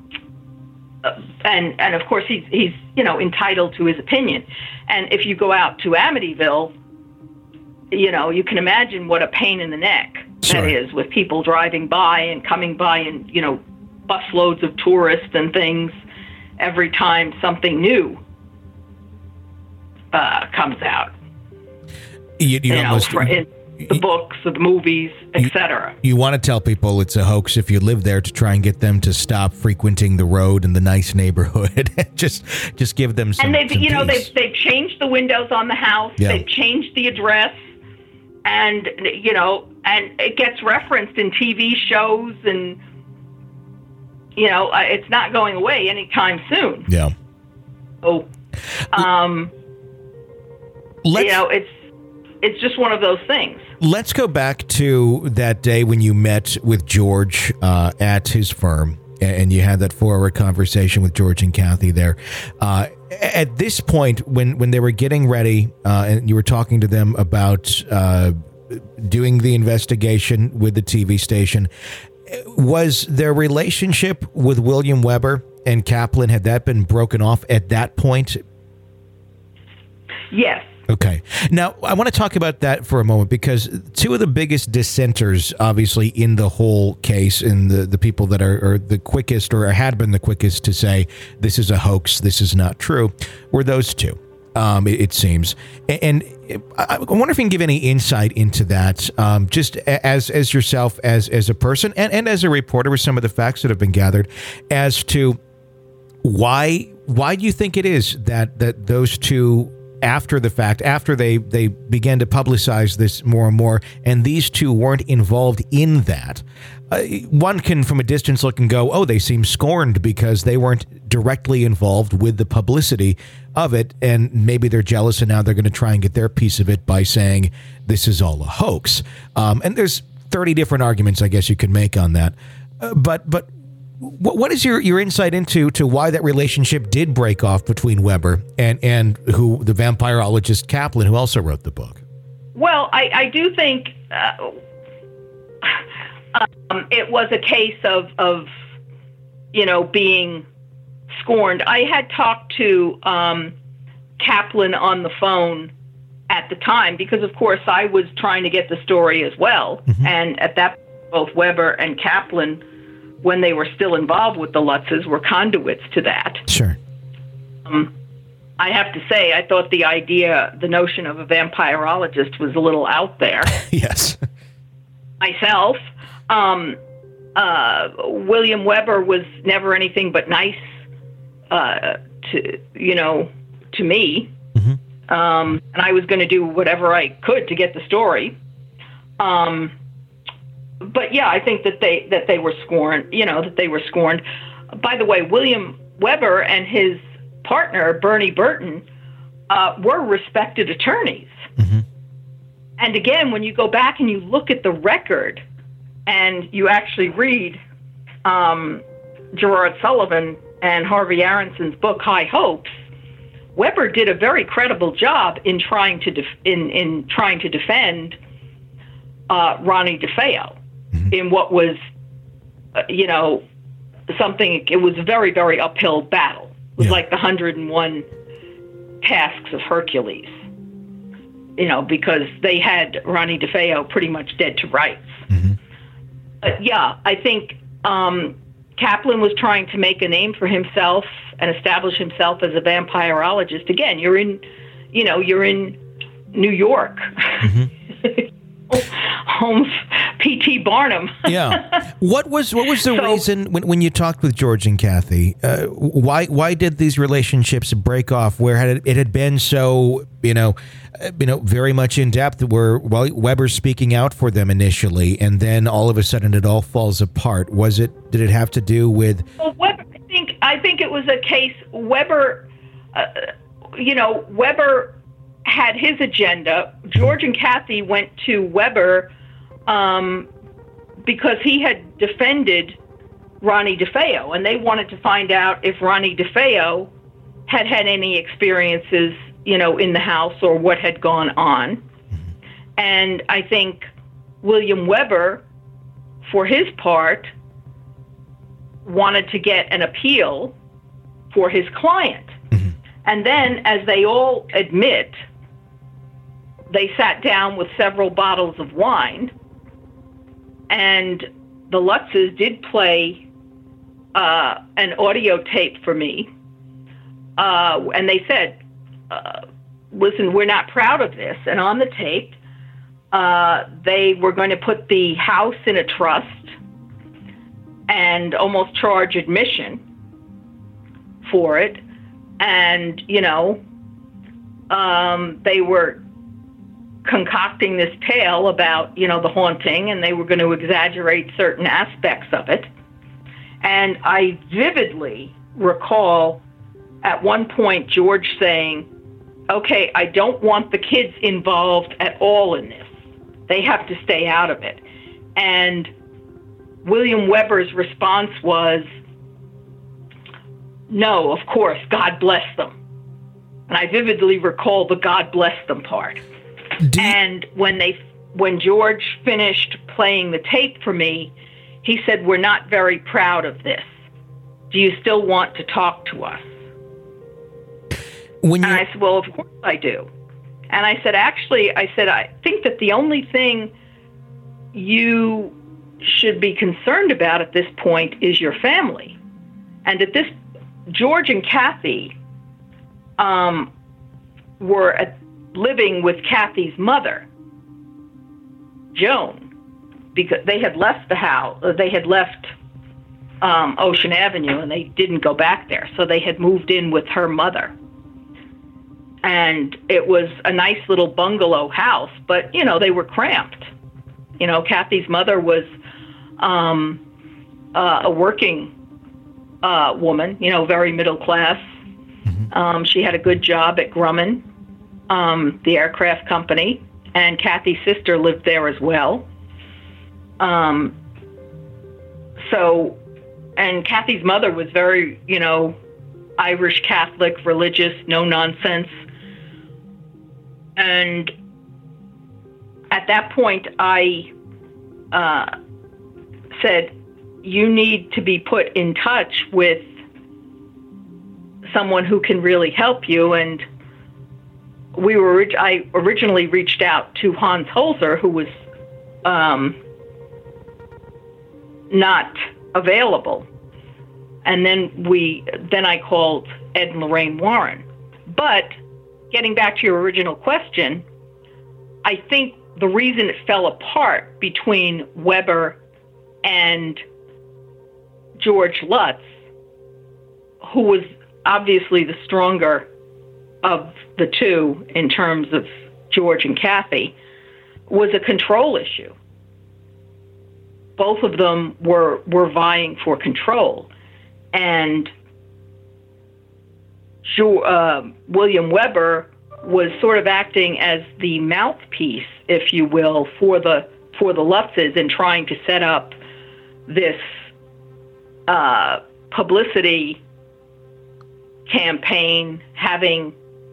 and and of course he's he's you know entitled to his opinion. And if you go out to Amityville, you know, you can imagine what a pain in the neck Sure. that is, with people driving by and coming by and, you know, busloads of tourists and things every time something new uh, comes out. You, you, You know, almost, for, in the books, the movies, et cetera. you want to tell people it's a hoax if you live there to try and get them to stop frequenting the road in the nice neighborhood. just just give them some And they've, some you know, peace. they've they've changed the windows on the house. Yeah. They've changed the address, and you know, and it gets referenced in T V shows, and you know, uh, it's not going away anytime soon. Yeah. Oh, um, you know, it's it's just one of those things. Let's go back to that day when you met with George uh, at his firm, and you had that four-hour conversation with George and Kathy there. Uh, at this point, when, when they were getting ready, uh, and you were talking to them about uh, doing the investigation with the T V station, was their relationship with William Weber and Kaplan, had that been broken off at that point? Yes. Okay. Now, I want to talk about that for a moment, because two of the biggest dissenters, obviously, in the whole case, and the, the people that are, are the quickest or had been the quickest to say this is a hoax, this is not true, were those two, um, it, it seems. And, and I wonder if you can give any insight into that, um, just as as yourself, as, as a person, and, and as a reporter, with some of the facts that have been gathered, as to why why do you think it is that, that those two, after the fact, after they, they began to publicize this more and more, and these two weren't involved in that, uh, one can from a distance look and go, oh, they seem scorned because they weren't directly involved with the publicity of it, and maybe they're jealous and now they're going to try and get their piece of it by saying this is all a hoax. Um, and there's thirty different arguments I guess you could make on that. Uh, but but What, what is your, your insight into to why that relationship did break off between Weber and, and who the vampirologist Kaplan, who also wrote the book? Well, I, I do think uh, um, it was a case of, of, you know, being scorned. I had talked to um, Kaplan on the phone at the time because, of course, I was trying to get the story as well. Mm-hmm. And at that point, both Weber and Kaplan, when they were still involved with the Lutzes, were conduits to that. Sure. Um, I have to say, I thought the idea, the notion of a vampirologist was a little out there. Yes. Myself. Um, uh, William Weber was never anything but nice uh, to, you know, to me. Mm-hmm. Um, and I was going to do whatever I could to get the story. Um But yeah, I think that they that they were scorned. You know that they were scorned. By the way, William Weber and his partner Bernie Burton uh, were respected attorneys. Mm-hmm. And again, when you go back and you look at the record, and you actually read um, Gerard Sullivan and Harvey Aronson's book High Hopes, Weber did a very credible job in trying to def- in in trying to defend uh, Ronnie DeFeo. In what was, uh, you know, something, it was a very, very uphill battle. It was yeah. like the one hundred and one tasks of Hercules, you know, because they had Ronnie DeFeo pretty much dead to rights. Mm-hmm. Uh, yeah, I think um, Kaplan was trying to make a name for himself and establish himself as a vampirologist. Again, you're in, you know, you're in New York. Mm-hmm. Holmes, P T Barnum. Yeah. What was what was the so, reason when, when you talked with George and Kathy? Uh, why why did these relationships break off? Where had it, it had been so you know, uh, you know, very much in depth. Where well, Weber's speaking out for them initially, and then all of a sudden it all falls apart. Was it? Did it have to do with? Well, Weber, I think I think it was a case. Weber, uh, you know, Weber had his agenda. George and Kathy went to Weber um, because he had defended Ronnie DeFeo, and they wanted to find out if Ronnie DeFeo had had any experiences, you know, in the house or what had gone on. And I think William Weber, for his part, wanted to get an appeal for his client. Mm-hmm. And then, as they all admit, they sat down with several bottles of wine, and the Lutzes did play uh, an audio tape for me. Uh, and they said, uh, listen, we're not proud of this. And on the tape, uh, they were going to put the house in a trust and almost charge admission for it. And, you know, um, they were concocting this tale about, you know, the haunting, and they were going to exaggerate certain aspects of it. And I vividly recall at one point George saying, okay, I don't want the kids involved at all in this. They have to stay out of it. And William Weber's response was, no, of course, God bless them. And I vividly recall the God bless them part. You- and when they, when George finished playing the tape for me, he said, we're not very proud of this. Do you still want to talk to us? When you- and I said, well, of course I do. And I said, actually, I said, I think that the only thing you should be concerned about at this point is your family. And at this, George and Kathy um, were at, living with Kathy's mother, Joan, because they had left the house, they had left um, Ocean Avenue, and they didn't go back there. So they had moved in with her mother. And it was a nice little bungalow house, but, you know, they were cramped. You know, Kathy's mother was um, uh, a working uh, woman, you know, very middle class. Mm-hmm. Um, she had a good job at Grumman, um, the aircraft company, and Kathy's sister lived there as well. Um, so, and Kathy's mother was very, you know, Irish Catholic, religious, no nonsense. And at that point, I uh, said, you need to be put in touch with someone who can really help you. And we were, I originally reached out to Hans Holzer, who was um, not available. And then we, then I called Ed and Lorraine Warren. But getting back to your original question, I think the reason it fell apart between Weber and George Lutz, who was obviously the stronger of the two in terms of George and Kathy, was a control issue. Both of them were, were vying for control. And uh, William Weber was sort of acting as the mouthpiece, if you will, for the for the Lutzes in trying to set up this uh, publicity campaign, having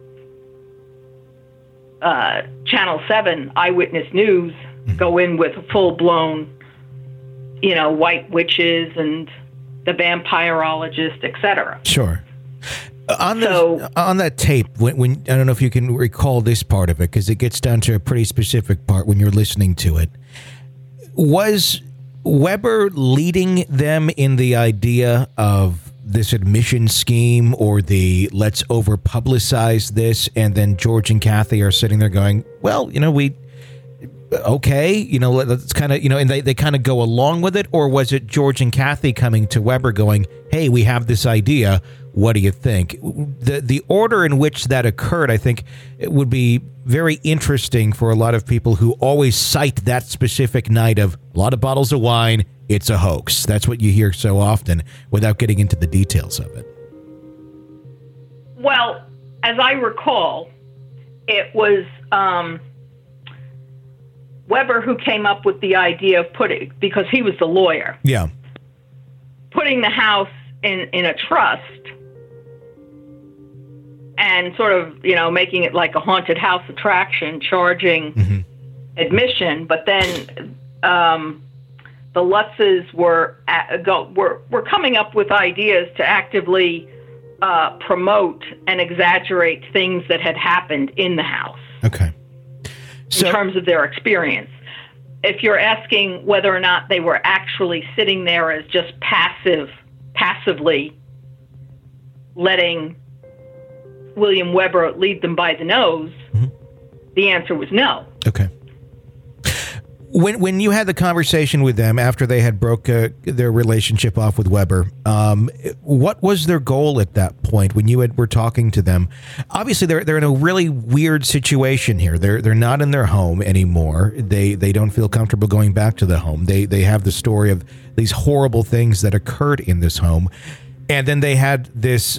uh, Channel seven Eyewitness News go in with full-blown, you know, white witches and the vampirologist, et cetera. Sure. On so, the, on that tape, when, when I don't know if you can recall this part of it, because it gets down to a pretty specific part when you're listening to it. Was Weber leading them in the idea of this admission scheme or the let's over publicize this, and then George and Kathy are sitting there going, well, you know, we okay, you know, let's kind of, you know, and they, they kind of go along with it? Or was it George and Kathy coming to Weber going, hey, we have this idea, what do you think? The the order in which that occurred, I think, it would be very interesting for a lot of people who always cite that specific night of a lot of bottles of wine, it's a hoax. That's what you hear so often without getting into the details of it. Well, as I recall, it was um, Weber who came up with the idea of putting, because he was the lawyer. Yeah. Putting the house in, in a trust and sort of, you know, making it like a haunted house attraction, charging mm-hmm. admission. But then um, the Lutzes were, at, go, were were coming up with ideas to actively uh, promote and exaggerate things that had happened in the house. Okay. So, in terms of their experience. If you're asking whether or not they were actually sitting there as just passive, passively letting William Weber lead them by the nose, mm-hmm. the answer was no. Okay. When when you had the conversation with them after they had broke uh, their relationship off with Weber, um, what was their goal at that point when you had, were talking to them? Obviously, they're they're in a really weird situation here. They're they're not in their home anymore. They they don't feel comfortable going back to the home. They they have the story of these horrible things that occurred in this home, and then they had this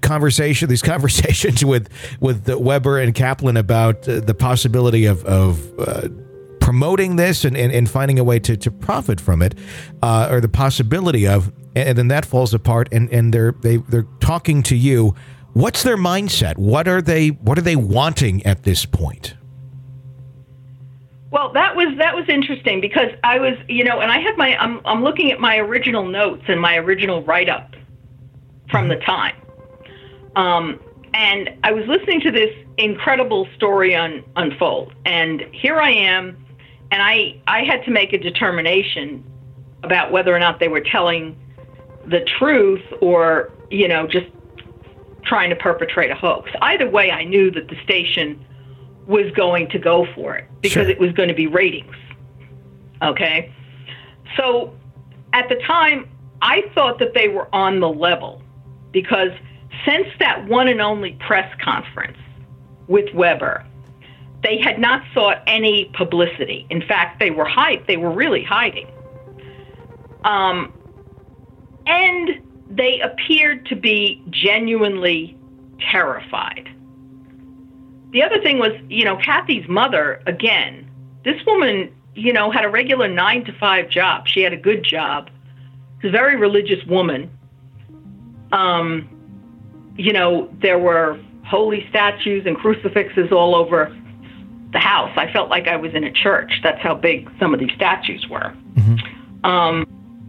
conversation, these conversations with with Weber and Kaplan about uh, the possibility of of uh, promoting this and, and, and finding a way to, to profit from it, uh, or the possibility of, and then that falls apart, and, and they're they they're talking to you. What's their mindset? What are they What are they wanting at this point? Well, that was that was interesting because I was, you know, and I had my I'm I'm looking at my original notes and my original write up from the time, um, and I was listening to this incredible story un, unfold, and here I am, and I I had to make a determination about whether or not they were telling the truth or, you know, just trying to perpetrate a hoax. Either way, I knew that the station was going to go for it because Sure. it was going to be ratings. Okay? So at the time, I thought that they were on the level because since that one and only press conference with Weber, they had not sought any publicity. In fact, they were hide- they were really hiding. Um, and they appeared to be genuinely terrified. The other thing was, you know, Kathy's mother, again, this woman, you know, had a regular nine to five job. She had a good job. She's a very religious woman. Um, you know, there were holy statues and crucifixes all over the house. I felt like I was in a church. That's how big some of these statues were. Mm-hmm. Um,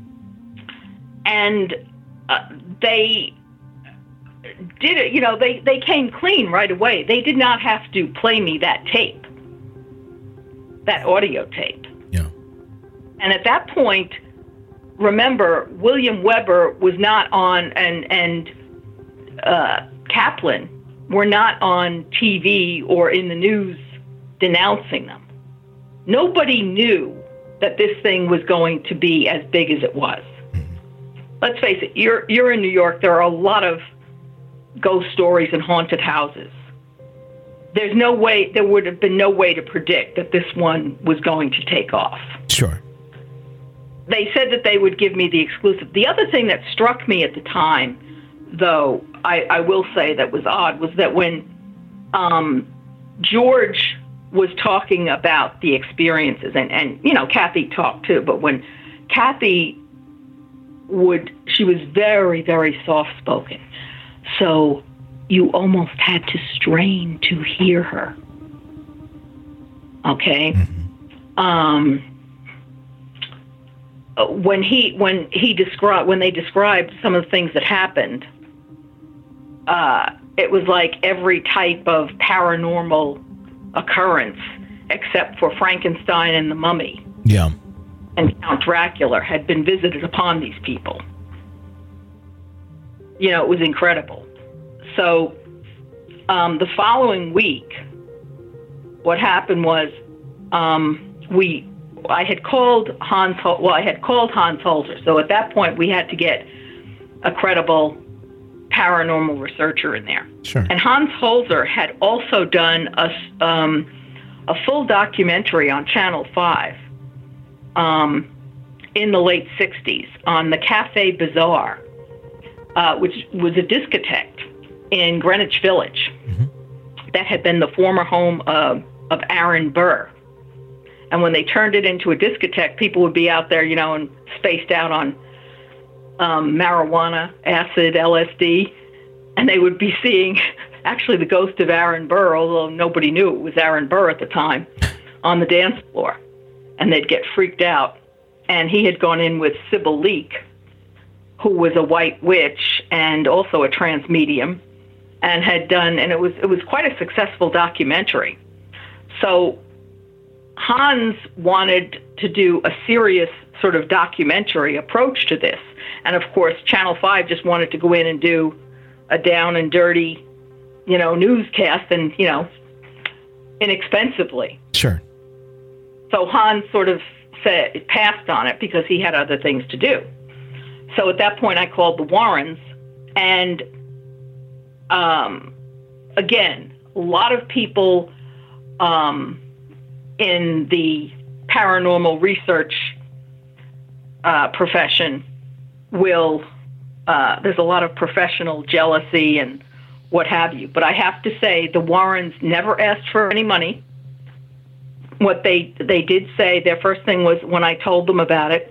and uh, they did it, you know, they, they came clean right away. They did not have to play me that tape, that audio tape. Yeah. And at that point, remember, William Weber was not on, and, and uh, Kaplan were not on T V or in the news denouncing them. Nobody knew that this thing was going to be as big as it was. Let's face it, you're you're in New York. There are a lot of ghost stories and haunted houses. There's no way, there would have been no way to predict that this one was going to take off. Sure. They said that they would give me the exclusive. The other thing that struck me at the time, though, I, I will say that was odd, was that when um, George was talking about the experiences, and, and, you know, Kathy talked too, but when Kathy would, she was very, very soft-spoken. So you almost had to strain to hear her. Okay? Mm-hmm. Um, when he when he described when they described some of the things that happened, uh, it was like every type of paranormal occurrence except for Frankenstein and the Mummy. Yeah. And Count Dracula had been visited upon these people. You know, it was incredible. So um, the following week, what happened was um, we, I had called Hans, well, I had called Hans Holzer. So at that point, we had to get a credible paranormal researcher in there. Sure. And Hans Holzer had also done a, um, a full documentary on Channel five um, in the late sixties on the Cafe Bazaar, uh, which was a discotheque in Greenwich Village mm-hmm. that had been the former home of, of Aaron Burr. And when they turned it into a discotheque, people would be out there, you know, and spaced out on um, marijuana, acid, L S D, and they would be seeing actually the ghost of Aaron Burr, although nobody knew it was Aaron Burr at the time, on the dance floor. And they'd get freaked out. And he had gone in with Sybil Leek, who was a white witch and also a trance medium, and had done, and it was it was quite a successful documentary. So Hans wanted to do a serious sort of documentary approach to this. And of course, Channel five just wanted to go in and do a down and dirty, you know, newscast, and, you know, inexpensively. Sure. So Hans sort of said, passed on it because he had other things to do. So at that point, I called the Warrens, and um, again, a lot of people um, in the paranormal research uh, profession will, uh, there's a lot of professional jealousy and what have you. But I have to say, the Warrens never asked for any money. What they they did say, their first thing was when I told them about it,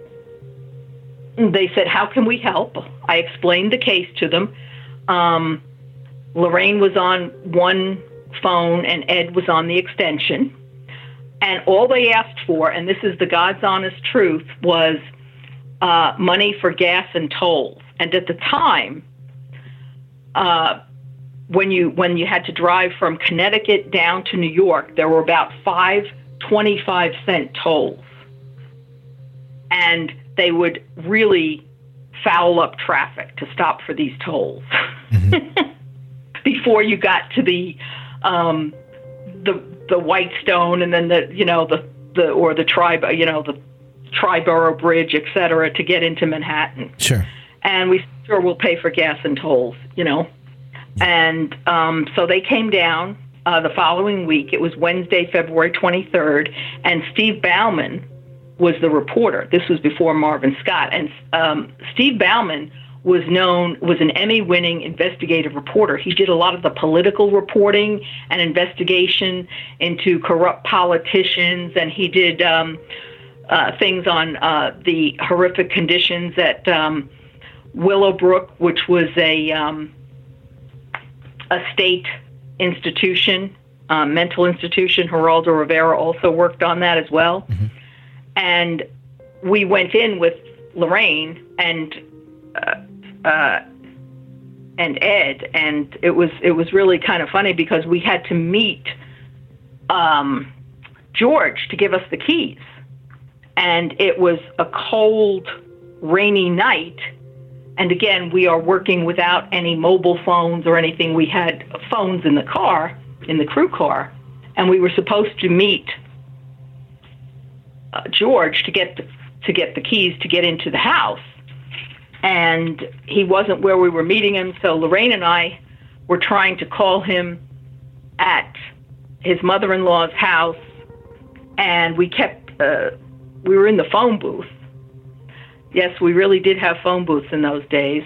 they said, how can we help? I explained the case to them. Um, Lorraine was on one phone and Ed was on the extension. And all they asked for, and this is the God's honest truth, was uh, money for gas and tolls. And at the time, uh, when you when you had to drive from Connecticut down to New York, there were about five twenty-five cent tolls. And they would really foul up traffic to stop for these tolls mm-hmm. before you got to the um, the the Whitestone and then the you know the the or the tri you know the Triborough Bridge, et cetera, to get into Manhattan. Sure. And we sure will pay for gas and tolls, you know. And um, so they came down uh, the following week. It was Wednesday, February twenty-third, and Steve Bauman was the reporter. This was before Marvin Scott. And um, Steve Bauman was known, was an Emmy-winning investigative reporter. He did a lot of the political reporting and investigation into corrupt politicians, and he did um, uh, things on uh, the horrific conditions at um, Willowbrook, which was a um, a state institution, uh, mental institution. Geraldo Rivera also worked on that as well. Mm-hmm. And we went in with Lorraine and uh, uh, and Ed, and it was it was really kind of funny because we had to meet um, George to give us the keys, and it was a cold, rainy night. And again, we are working without any mobile phones or anything. We had phones in the car, in the crew car, and we were supposed to meet Uh, George to get the, to get the keys to get into the house, and he wasn't where we were meeting him. So Lorraine and I were trying to call him at his mother-in-law's house, and we kept uh, we were in the phone booth. Yes, we really did have phone booths in those days,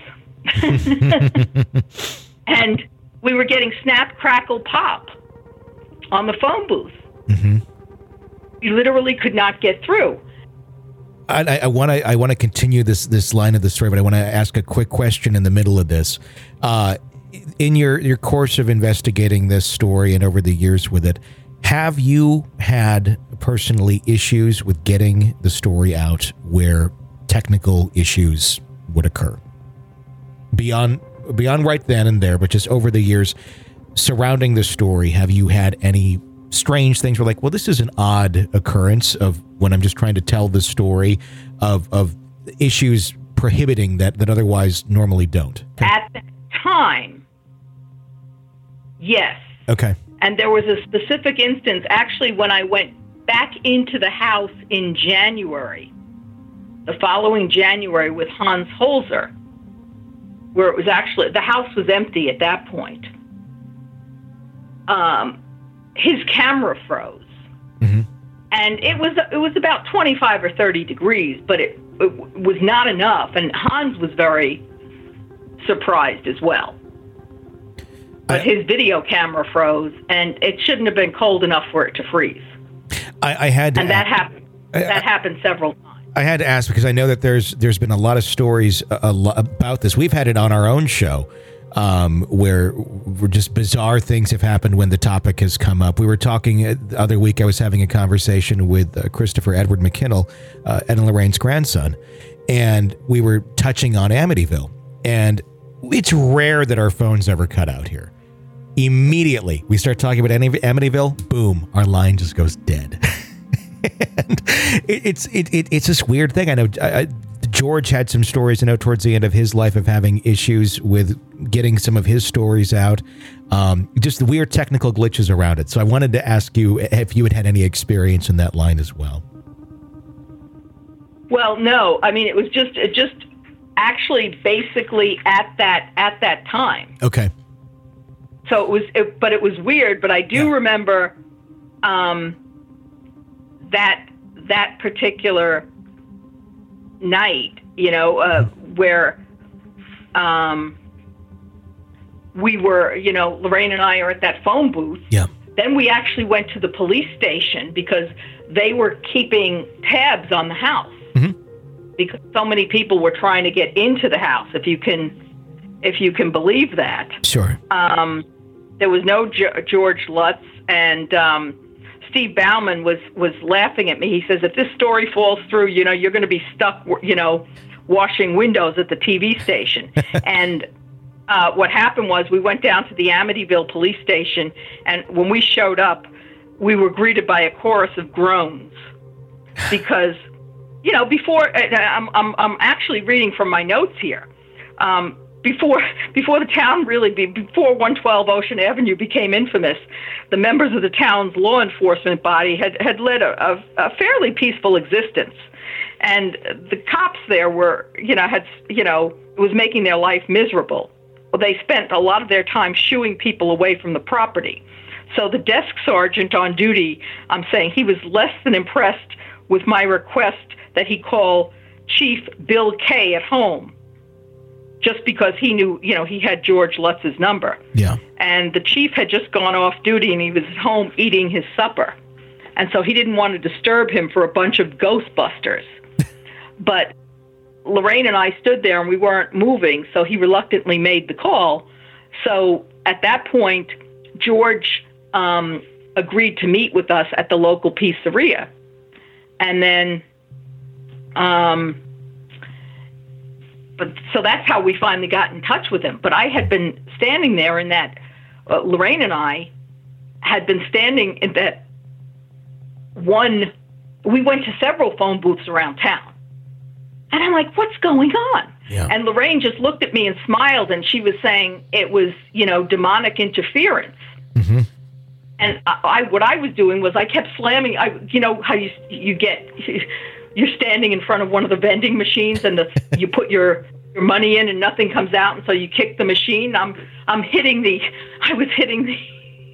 and we were getting snap, crackle, pop on the phone booth. Mm-hmm. You literally could not get through. I want to I want to continue this this line of the story, but I want to ask a quick question in the middle of this. Uh, in your your course of investigating this story and over the years with it, have you had personally issues with getting the story out where technical issues would occur? Beyond beyond right then and there, but just over the years surrounding the story, have you had any strange things were like, well, this is an odd occurrence of when I'm just trying to tell the story of of issues prohibiting that that otherwise normally don't? Okay. At the time, yes. Okay. And there was a specific instance, actually, when I went back into the house in January, the following January with Hans Holzer, where it was actually, the house was empty at that point. Um, his camera froze, mm-hmm. and it was it was about twenty-five or thirty degrees, but it, it was not enough, and Hans was very surprised as well. But I, his video camera froze, and it shouldn't have been cold enough for it to freeze. I, I had, to, and that happened. I, that happened several times. I had to ask because I know that there's there's been a lot of stories a, a lo- about this. We've had it on our own show. Um, where, where just bizarre things have happened when the topic has come up. We were talking uh, the other week, I was having a conversation with uh, Christopher Edward McKinnell, uh, Ed and Lorraine's grandson, and we were touching on Amityville. And it's rare that our phones ever cut out here. Immediately, we start talking about Amityville, boom, our line just goes dead. And it, it's it, it, it's this weird thing. I know I, I, George had some stories, I know, towards the end of his life of having issues with getting some of his stories out. Um, just the weird technical glitches around it. So I wanted to ask you if you had had any experience in that line as well. Well, no. I mean, it was just it just actually basically at that at that time. Okay. So it was, it, but it was weird. But I do yeah. remember um, that that particular night, you know, uh, where um, we were, you know, Lorraine and I are at that phone booth. Yeah. Then we actually went to the police station because they were keeping tabs on the house Mm-hmm. because so many people were trying to get into the house. If you can, if you can believe that. Sure. Um, there was no G- George Lutz, and um, Steve Bauman was was laughing at me. He says, "If this story falls through, you know, you're going to be stuck, you know, washing windows at the T V station." And uh, what happened was we went down to the Amityville police station, and when we showed up, we were greeted by a chorus of groans because, you know, before I'm I'm I'm actually reading from my notes here. Um, Before before the town really be, before one twelve Ocean Avenue became infamous, the members of the town's law enforcement body had, had led a, a, a fairly peaceful existence, and the cops there were you know had you know was making their life miserable. Well, they spent a lot of their time shooing people away from the property. So the desk sergeant on duty, I'm saying, he was less than impressed with my request that he call Chief Bill Kay at home, just because he knew, you know, he had George Lutz's number. Yeah. And the chief had just gone off duty and he was at home eating his supper. And so he didn't want to disturb him for a bunch of Ghostbusters. But Lorraine and I stood there and we weren't moving, so he reluctantly made the call. So at that point, George um, agreed to meet with us at the local pizzeria. And then... Um, But so that's how we finally got in touch with him. But I had been standing there in that, uh, Lorraine and I had been standing in that one, we went to several phone booths around town. And I'm like, what's going on? Yeah. And Lorraine just looked at me and smiled, and she was saying it was, you know, demonic interference. Mm-hmm. And I, I, what I was doing was I kept slamming, I, you know, how you, you get... You're standing in front of one of the vending machines, and the, you put your, your money in, and nothing comes out, and so you kick the machine. I'm I'm hitting the, I was hitting the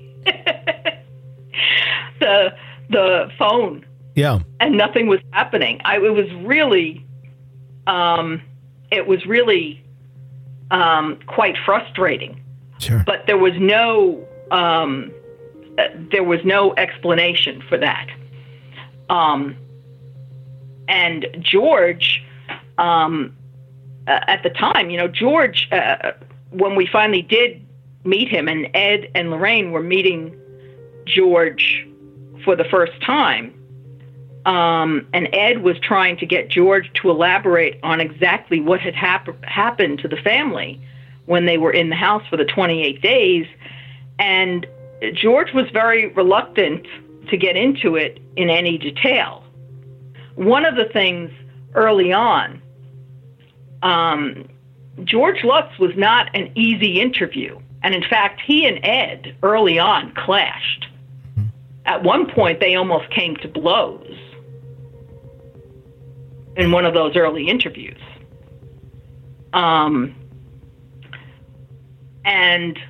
the the phone. Yeah. And nothing was happening. I it was really, um, it was really, um, quite frustrating. Sure. But there was no um, uh, there was no explanation for that. Um. And George, um, uh, at the time, you know, George, uh, when we finally did meet him, and Ed and Lorraine were meeting George for the first time, um, and Ed was trying to get George to elaborate on exactly what had hap- happened to the family when they were in the house for the twenty-eight days. And George was very reluctant to get into it in any detail. One of the things early on, um, George Lutz was not an easy interview. And in fact, he and Ed early on clashed. At one point, they almost came to blows in one of those early interviews. Um, and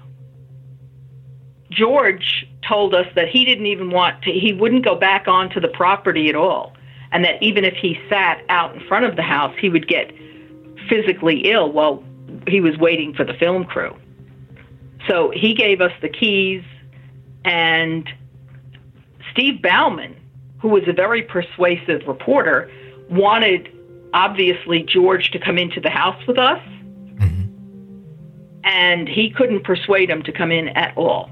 George told us that he didn't even want to, he wouldn't go back onto the property at all. And that even if he sat out in front of the house, he would get physically ill while he was waiting for the film crew. So he gave us the keys, and Steve Bauman, who was a very persuasive reporter, wanted, obviously, George to come into the house with us, mm-hmm. and he couldn't persuade him to come in at all.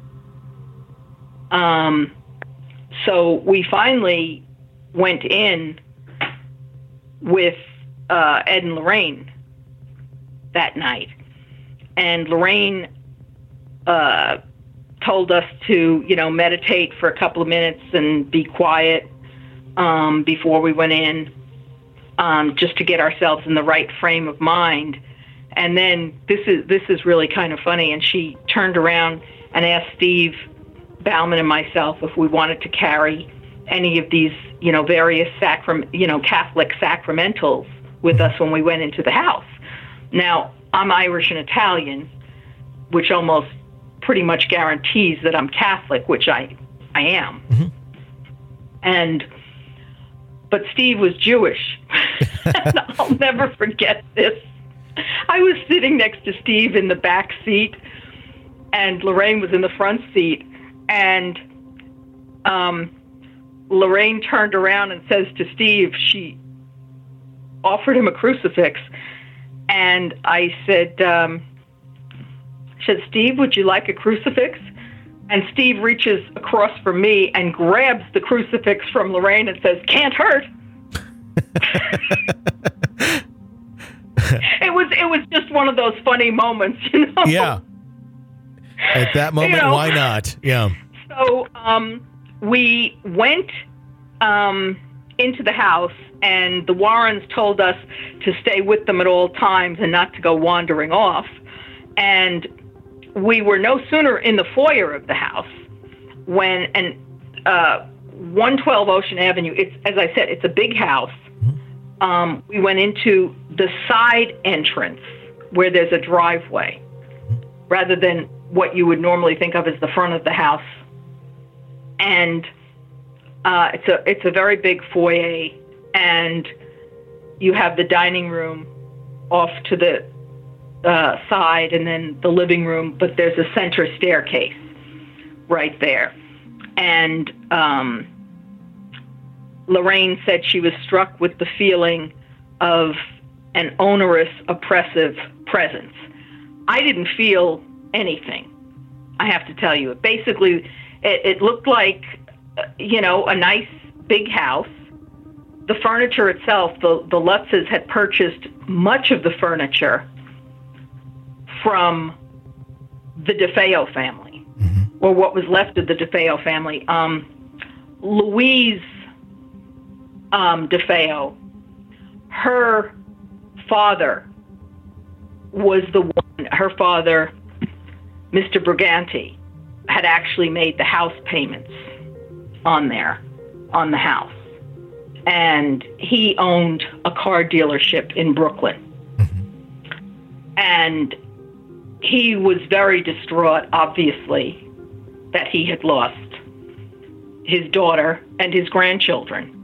Um, so we finally went in with uh, Ed and Lorraine that night. And Lorraine uh, told us to, you know, meditate for a couple of minutes and be quiet um, before we went in, um, just to get ourselves in the right frame of mind. And then this is this is really kind of funny. And she turned around and asked Steve Bauman and myself if we wanted to carry any of these, you know, various sacram- you know, Catholic sacramentals with us when we went into the house. Now, I'm Irish and Italian, which almost pretty much guarantees that I'm Catholic, which I I am. Mm-hmm. And but Steve was Jewish. And I'll never forget this. I was sitting next to Steve in the back seat and Lorraine was in the front seat, and um, Lorraine turned around and says to Steve, she offered him a crucifix, and I said, um, said, Steve, would you like a crucifix? And Steve reaches across from me and grabs the crucifix from Lorraine and says, can't hurt. It was it was just one of those funny moments, you know? Yeah. At that moment, you know, why not? Yeah. So um, we went um, into the house, and the Warrens told us to stay with them at all times and not to go wandering off. And we were no sooner in the foyer of the house when, and uh, one twelve Ocean Avenue, it's, as I said, it's a big house. Um, we went into the side entrance where there's a driveway rather than what you would normally think of as the front of the house. And uh, it's a it's a very big foyer, and you have the dining room off to the uh, side and then the living room, but there's a center staircase right there. And um, Lorraine said she was struck with the feeling of an onerous, oppressive presence. I didn't feel anything, I have to tell you. Basically, it, it looked like, you know, a nice big house. The furniture itself, the, the Lutzes had purchased much of the furniture from the DeFeo family, mm-hmm. or what was left of the DeFeo family. Um, Louise um, DeFeo, her father was the one, her father, Mister Briganti, had actually made the house payments on there, on the house. And he owned a car dealership in Brooklyn. Mm-hmm. And he was very distraught, obviously, that he had lost his daughter and his grandchildren.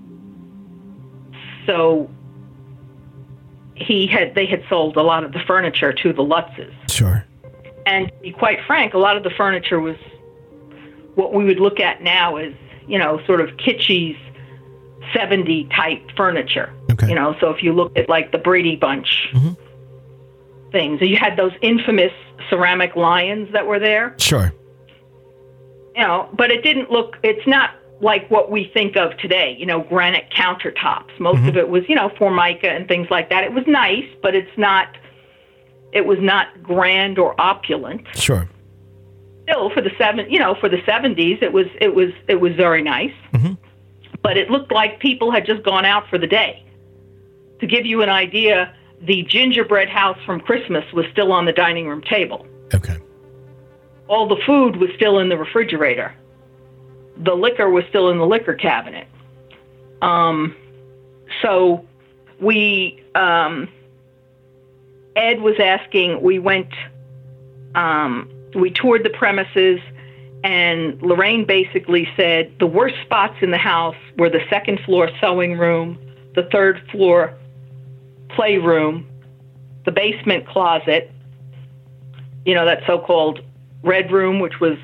So he had they had sold a lot of the furniture to the Lutzes. Sure. And to be quite frank, a lot of the furniture was what we would look at now as, you know, sort of kitschy seventies type furniture. Okay. You know, so if you look at like the Brady Bunch mm-hmm. things, you had those infamous ceramic lions that were there. Sure. You know, but it didn't look, it's not like what we think of today, you know, granite countertops. Most mm-hmm. of it was, you know, Formica and things like that. It was nice, but it's not, it was not grand or opulent. Sure. Still, for the seven, you know, for the seventies, it was, it was, it was very nice. Mm-hmm. But it looked like people had just gone out for the day. To give you an idea, the gingerbread house from Christmas was still on the dining room table. Okay. All the food was still in the refrigerator. The liquor was still in the liquor cabinet. Um, so we, um, Ed was asking, we went, um, we toured the premises, and Lorraine basically said the worst spots in the house were the second floor sewing room, the third floor playroom, the basement closet, you know, that so-called red room, which was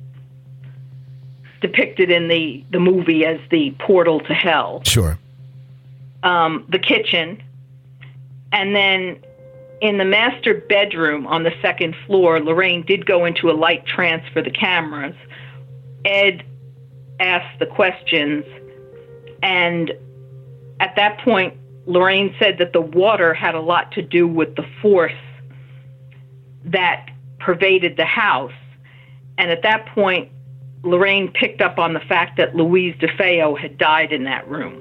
depicted in the, the movie as the portal to hell. Sure. Um, the kitchen. And then in the master bedroom on the second floor, Lorraine did go into a light trance for the cameras. Ed asked the questions, and at that point, Lorraine said that the water had a lot to do with the force that pervaded the house. And at that point, Lorraine picked up on the fact that Louise DeFeo had died in that room.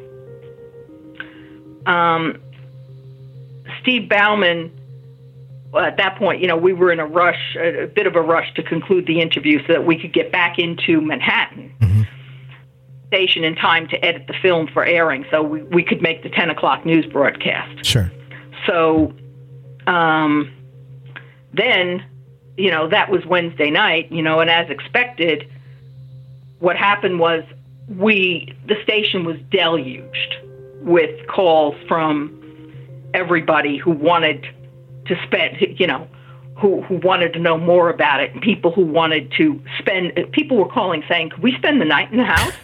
Um, Steve Bauman, well, at that point, you know, we were in a rush, a, a bit of a rush to conclude the interview so that we could get back into Manhattan mm-hmm. station in time to edit the film for airing, so we, we could make the ten o'clock news broadcast. Sure. So um, then, you know, that was Wednesday night, you know, and as expected, what happened was we, the station was deluged with calls from everybody who wanted to spend, you know, who who wanted to know more about it, and people who wanted to spend. People were calling saying, "Could we spend the night in the house?"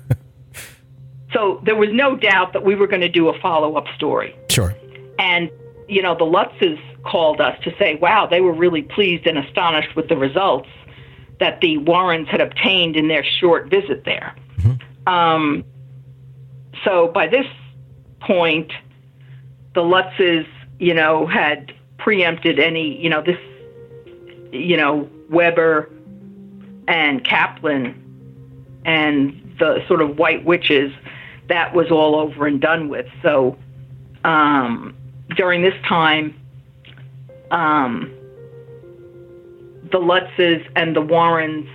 So there was no doubt that we were going to do a follow-up story. Sure. And, you know, the Lutzes called us to say, wow, they were really pleased and astonished with the results that the Warrens had obtained in their short visit there. Mm-hmm. Um, so by this point, the Lutzes, you know, had preempted any, you know, this, you know, Weber and Kaplan and the sort of white witches, that was all over and done with. So um, during this time, um, the Lutzes and the Warrens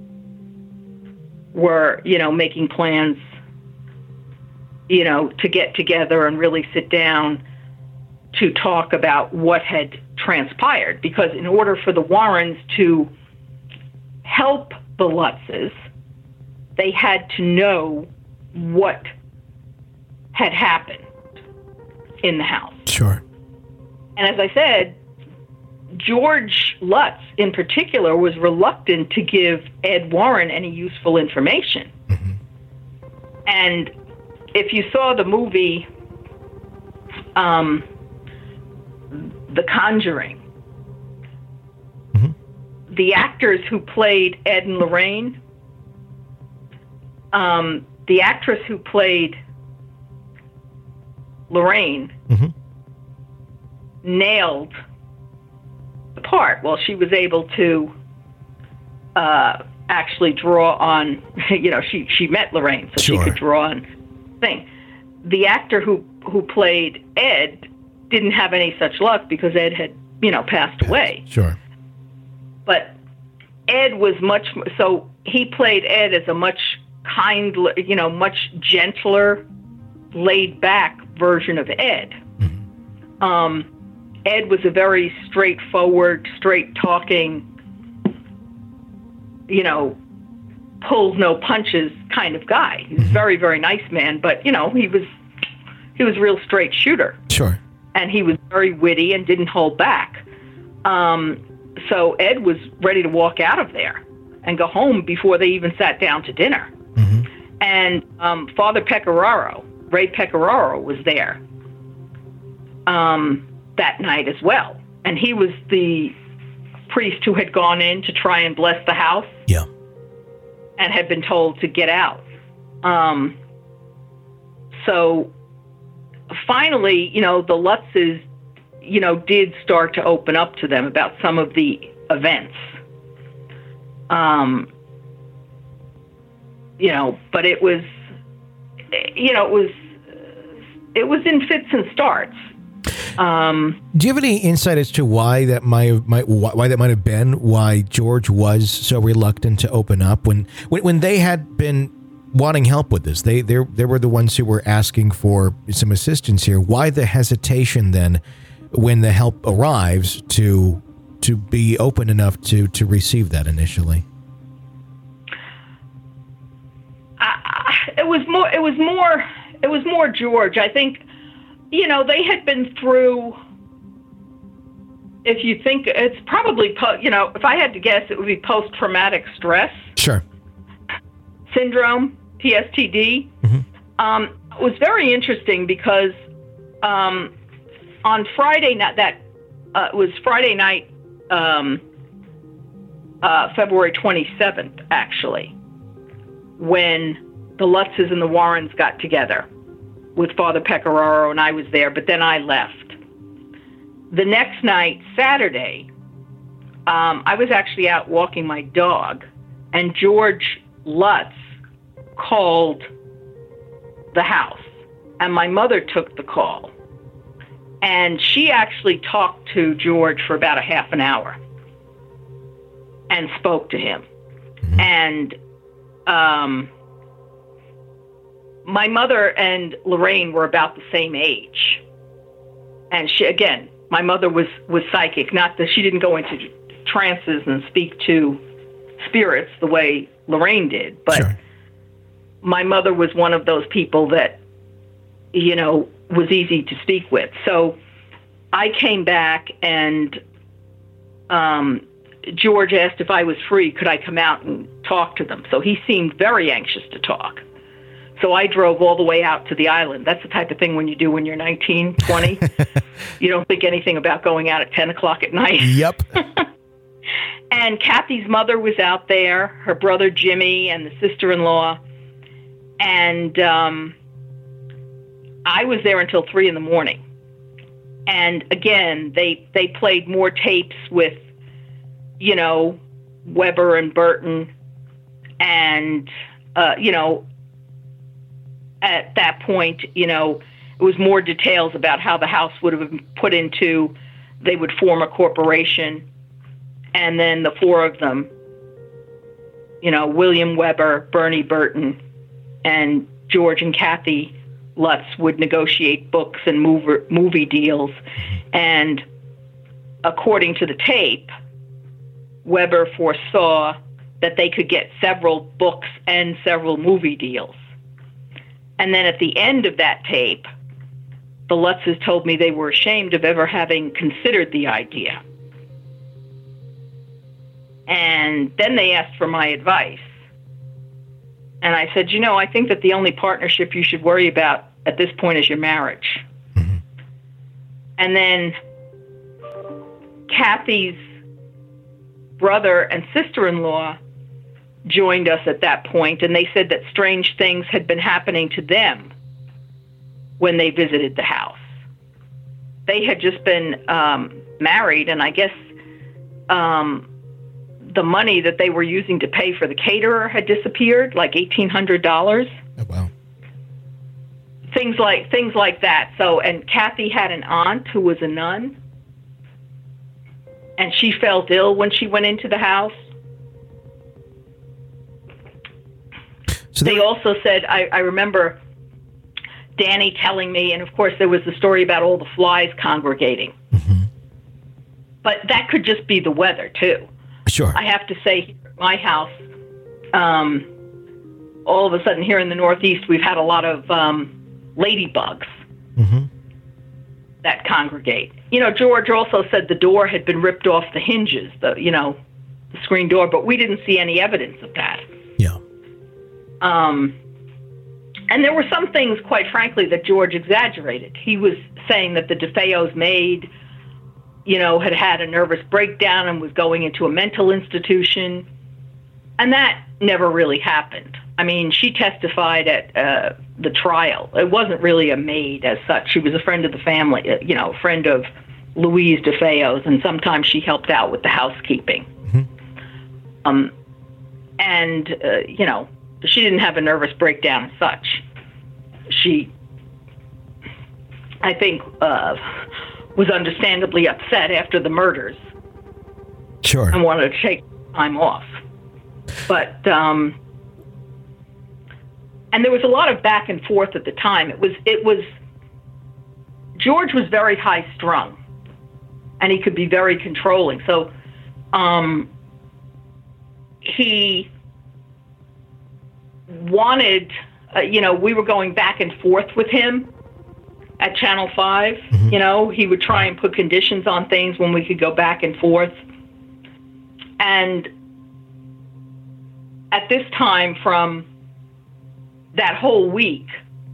were, you know, making plans, you know, to get together and really sit down to talk about what had transpired. Because in order for the Warrens to help the Lutzes, they had to know what had happened in the house. Sure. And as I said, George Lutz in particular was reluctant to give Ed Warren any useful information. Mm-hmm. And if you saw the movie um, The Conjuring, mm-hmm. the actors who played Ed and Lorraine, um, the actress who played Lorraine mm-hmm. nailed the part. Well, she was able to uh, actually draw on, you know, she, she met Lorraine, so sure. she could draw on thing. The actor who, who played Ed didn't have any such luck because Ed had, you know, passed away. Sure. But Ed was much, so he played Ed as a much kinder, you know, much gentler, laid back version of Ed. Mm-hmm. Um, Ed was a very straightforward, straight talking, you know, pulls no punches kind of guy. He was a very, very nice man, but, you know, he was, he was a real straight shooter. Sure. And he was very witty and didn't hold back. Um, so Ed was ready to walk out of there and go home before they even sat down to dinner. Mm-hmm. And um, Father Pecoraro, Ray Pecoraro, was there um, that night as well. And he was the priest who had gone in to try and bless the house. Yeah. And had been told to get out. Um, so finally, you know, the Lutzes, you know, did start to open up to them about some of the events. Um, you know, but it was, you know, it was, it was in fits and starts. Um, Do you have any insight as to why that might have, might why that might have been? Why George was so reluctant to open up when when, when they had been wanting help with this? They they they were the ones who were asking for some assistance here. Why the hesitation then, when the help arrives, to to be open enough to to receive that initially? I, it was more. It was more. It was more George. I think. You know, they had been through, if you think, it's probably, po- you know, if I had to guess, it would be post-traumatic stress. Sure. Syndrome, P S T D. Mm-hmm. Um, it was very interesting because um, on Friday night, that uh, it was Friday night, um, uh, February twenty-seventh, actually, when the Lutzes and the Warrens got together with Father Pecoraro, and I was there, but then I left. The next night, Saturday, um, I was actually out walking my dog, and George Lutz called the house, and my mother took the call. And she actually talked to George for about a half an hour and spoke to him. Mm-hmm. And um, my mother and Lorraine were about the same age. And she, again, my mother was, was psychic. Not that she didn't go into trances and speak to spirits the way Lorraine did, but sure. My mother was one of those people that, you know, was easy to speak with. So I came back and um, George asked if I was free, could I come out and talk to them? So he seemed very anxious to talk. So I drove all the way out to the island. That's the type of thing when you do when you're nineteen, twenty. You don't think anything about going out at ten o'clock at night. Yep. And Kathy's mother was out there, her brother Jimmy, and the sister-in-law. And um, I was there until three in the morning. And again, they they played more tapes with, you know, Weber and Burton. And, uh, you know, at that point, you know, it was more details about how the house would have been put into, they would form a corporation. And then the four of them, you know, William Weber, Bernie Burton, and George and Kathy Lutz would negotiate books and move, movie deals. And according to the tape, Weber foresaw that they could get several books and several movie deals. And then at the end of that tape, the Lutzes told me they were ashamed of ever having considered the idea. And then they asked for my advice. And I said, you know, I think that the only partnership you should worry about at this point is your marriage. Mm-hmm. And then Kathy's brother and sister-in-law joined us at that point, and they said that strange things had been happening to them when they visited the house. They had just been um, married, and I guess um, the money that they were using to pay for the caterer had disappeared, like eighteen hundred dollars. Oh, wow. Things like things like that. So, and Kathy had an aunt who was a nun, and she felt ill when she went into the house. So they also said, I, I remember Danny telling me, and of course there was the story about all the flies congregating. Mm-hmm. But that could just be the weather, too. Sure. I have to say, here at my house, um, all of a sudden here in the Northeast, we've had a lot of um, ladybugs mm-hmm. that congregate. You know, George also said the door had been ripped off the hinges, the you know, the screen door, but we didn't see any evidence of that. Yeah. Um, and there were some things, quite frankly, that George exaggerated. He was saying that the DeFeo's maid, you know, had had a nervous breakdown and was going into a mental institution. And that never really happened. I mean, she testified at uh, the trial. It wasn't really a maid as such. She was a friend of the family, uh, you know, a friend of Louise DeFeo's, and sometimes she helped out with the housekeeping. Mm-hmm. Um, and, uh, you know, she didn't have a nervous breakdown as such. She, I think, uh, was understandably upset after the murders. Sure. And wanted to take time off. But, um, and there was a lot of back and forth at the time. It was, it was, George was very high strung, and he could be very controlling. So, um, he wanted, uh, you know, we were going back and forth with him at Channel five. Mm-hmm. You know, he would try and put conditions on things when we could go back and forth. And at this time, from that whole week,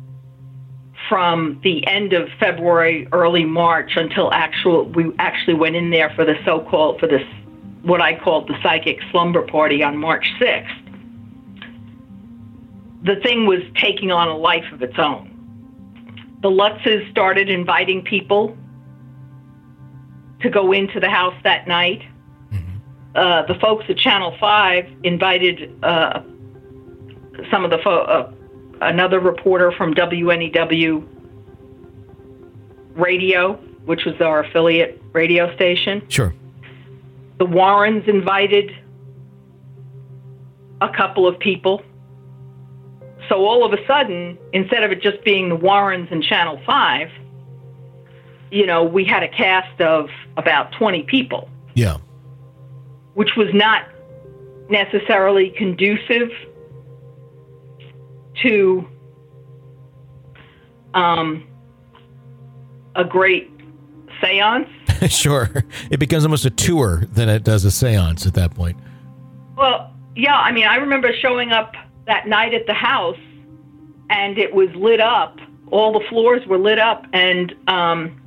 from the end of February, early March, until actual, we actually went in there for the so-called, for this, what I called the psychic slumber party on March sixth, the thing was taking on a life of its own. The Lutzes started inviting people to go into the house that night. Mm-hmm. Uh, the folks at Channel five invited uh, some of the fo- uh, another reporter from W N E W Radio, which was our affiliate radio station. Sure. The Warrens invited a couple of people. So all of a sudden, instead of it just being the Warrens and Channel five, you know, we had a cast of about twenty people. Yeah. Which was not necessarily conducive to um, a great seance. Sure. It becomes almost a tour than it does a seance at that point. Well, yeah, I mean, I remember showing up that night at the house, and it was lit up. All the floors were lit up, and um,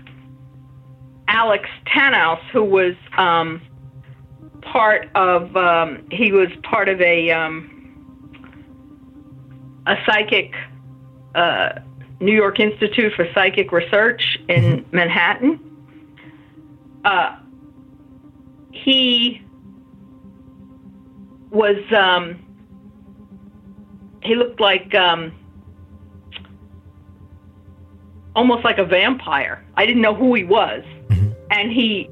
Alex Tannhaus, who was um, part of, um, he was part of a um, a psychic, uh, New York Institute for Psychic Research in mm-hmm. Manhattan. Uh, he was, um, he looked like, um, almost like a vampire. I didn't know who he was. Mm-hmm. And he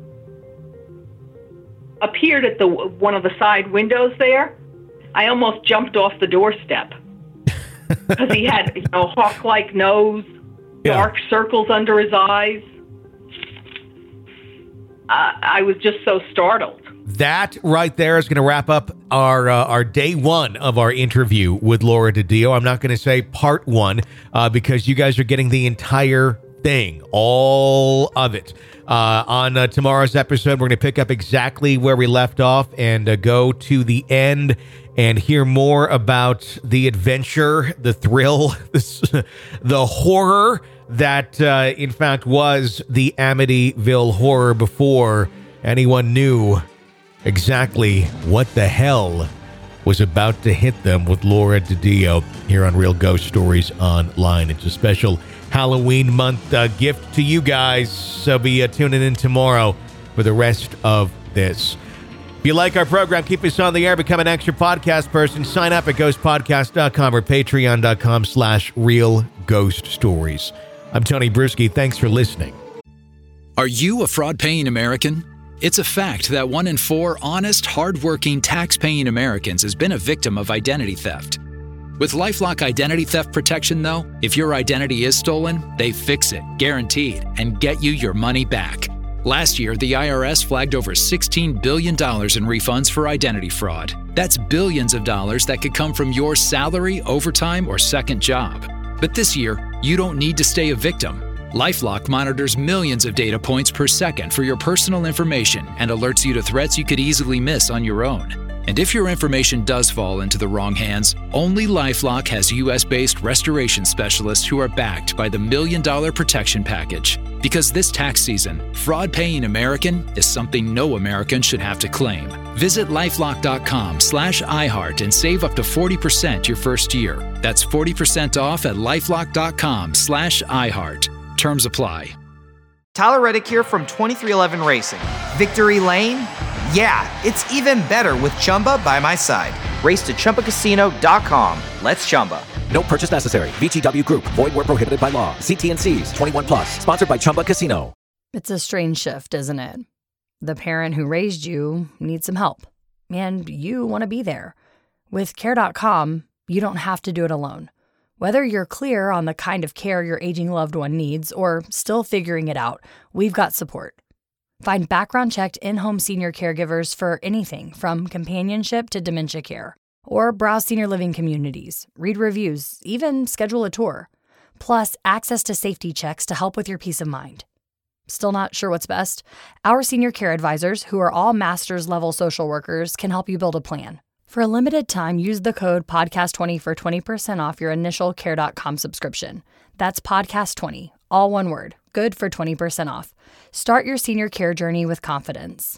appeared at the one of the side windows there. I almost jumped off the doorstep because he had, you know, hawk-like nose, yeah. dark circles under his eyes. Uh, I was just so startled. That right there is going to wrap up our uh, our day one of our interview with Laura DiDio. I'm not going to say part one uh, because you guys are getting the entire thing, all of it. Uh, on uh, tomorrow's episode, we're going to pick up exactly where we left off and uh, go to the end and hear more about the adventure, the thrill, the, the horror that, uh, in fact, was the Amityville Horror before anyone knew exactly what the hell was about to hit them with Laura DiDio here on Real Ghost Stories Online. It's a special Halloween month uh, gift to you guys, so be uh, tuning in tomorrow for the rest of this. If you like our program, keep us on the air, become an extra podcast person, sign up at ghost podcast dot com or patreon dot com slash real ghost stories. I'm Tony Bruschi. Thanks for listening. Are you a fraud-paying American? It's a fact that one in four honest, hard-working, tax-paying Americans has been a victim of identity theft. With LifeLock Identity Theft Protection, though, if your identity is stolen, they fix it, guaranteed, and get you your money back. Last year, the I R S flagged over sixteen billion dollars in refunds for identity fraud. That's billions of dollars that could come from your salary, overtime, or second job. But this year, you don't need to stay a victim. LifeLock monitors millions of data points per second for your personal information and alerts you to threats you could easily miss on your own. And if your information does fall into the wrong hands, only LifeLock has U S-based restoration specialists who are backed by the Million Dollar Protection Package. Because this tax season, fraud-paying American is something no American should have to claim. Visit LifeLock.com slash iHeart and save up to forty percent your first year. That's forty percent off at LifeLock.com slash iHeart. Terms apply. Tyler Reddick here from twenty-three eleven Racing. Victory Lane? Yeah, it's even better with Chumba by my side. Race to Chumba Casino dot com. Let's Chumba. No purchase necessary. V G W Group. Void where prohibited by law. See T N Cs. twenty-one plus. Sponsored by Chumba Casino. It's a strange shift, isn't it? The parent who raised you needs some help, and you want to be there. With care dot com, you don't have to do it alone. Whether you're clear on the kind of care your aging loved one needs or still figuring it out, we've got support. Find background-checked in-home senior caregivers for anything from companionship to dementia care. Or browse senior living communities, read reviews, even schedule a tour. Plus, access to safety checks to help with your peace of mind. Still not sure what's best? Our senior care advisors, who are all master's-level social workers, can help you build a plan. For a limited time, use the code podcast twenty for twenty percent off your initial care dot com subscription. That's podcast twenty, all one word, good for twenty percent off. Start your senior care journey with confidence.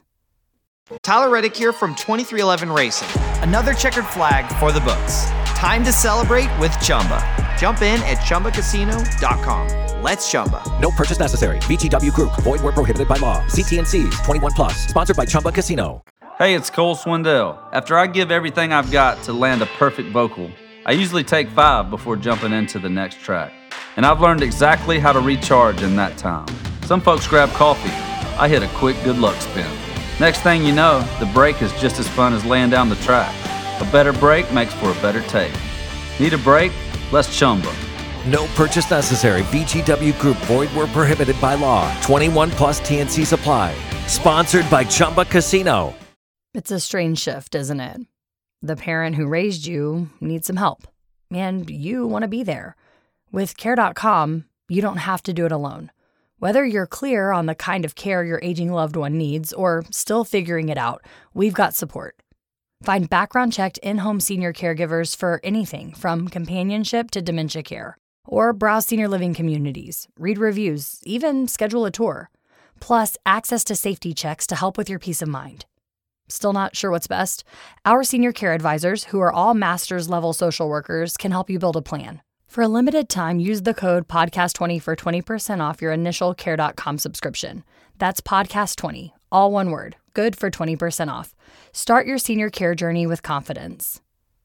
Tyler Reddick here from twenty-three eleven Racing. Another checkered flag for the books. Time to celebrate with Chumba. Jump in at Chumba Casino dot com. Let's Chumba. No purchase necessary. V G W Group. Void where prohibited by law. See T N Cs. twenty-one plus. Sponsored by Chumba Casino. Hey, it's Cole Swindell. After I give everything I've got to land a perfect vocal, I usually take five before jumping into the next track. And I've learned exactly how to recharge in that time. Some folks grab coffee. I hit a quick good luck spin. Next thing you know, the break is just as fun as laying down the track. A better break makes for a better take. Need a break? Let's Chumba. No purchase necessary. V G W Group. Void where prohibited by law. twenty-one plus T N Cs apply. Sponsored by Chumba Casino. It's a strange shift, isn't it? The parent who raised you needs some help, and you want to be there. With care dot com, you don't have to do it alone. Whether you're clear on the kind of care your aging loved one needs or still figuring it out, we've got support. Find background-checked in-home senior caregivers for anything from companionship to dementia care. Or browse senior living communities, read reviews, even schedule a tour. Plus, access to safety checks to help with your peace of mind. Still not sure what's best? Our senior care advisors, who are all master's level social workers, can help you build a plan. For a limited time, use the code podcast twenty for twenty percent off your initial care dot com subscription. That's podcast twenty, all one word, good for twenty percent off. Start your senior care journey with confidence.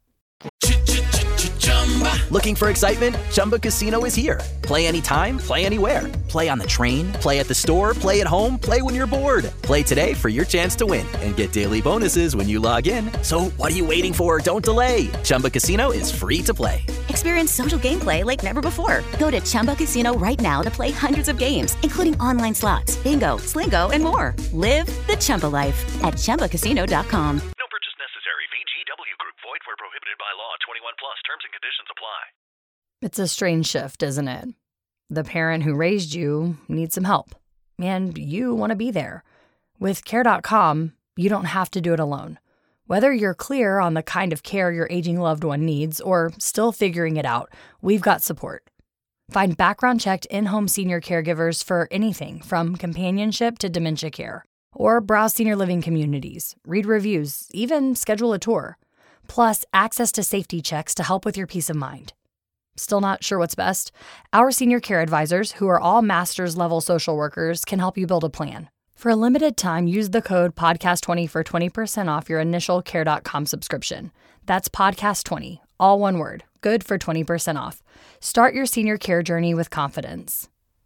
Looking for excitement? Chumba Casino is here. Play anytime, play anywhere. Play on the train, play at the store, play at home, play when you're bored. Play today for your chance to win and get daily bonuses when you log in. So what are you waiting for? Don't delay. Chumba Casino is free to play. Experience social gameplay like never before. Go to Chumba Casino right now to play hundreds of games, including online slots, bingo, Slingo, and more. Live the Chumba life at Chumba Casino dot com. No purchase necessary. V G W Group. Void where prohibited by law. twenty-one plus. Terms and conditions apply. It's a strange shift, isn't it? The parent who raised you needs some help, and you want to be there. With care dot com, you don't have to do it alone. Whether you're clear on the kind of care your aging loved one needs or still figuring it out, we've got support. Find background-checked in-home senior caregivers for anything from companionship to dementia care. Or browse senior living communities, read reviews, even schedule a tour. Plus, access to safety checks to help with your peace of mind. Still not sure what's best? Our senior care advisors, who are all master's level social workers, can help you build a plan. For a limited time, use the code podcast twenty for twenty percent off your initial care dot com subscription. That's podcast twenty, all one word, good for twenty percent off. Start your senior care journey with confidence.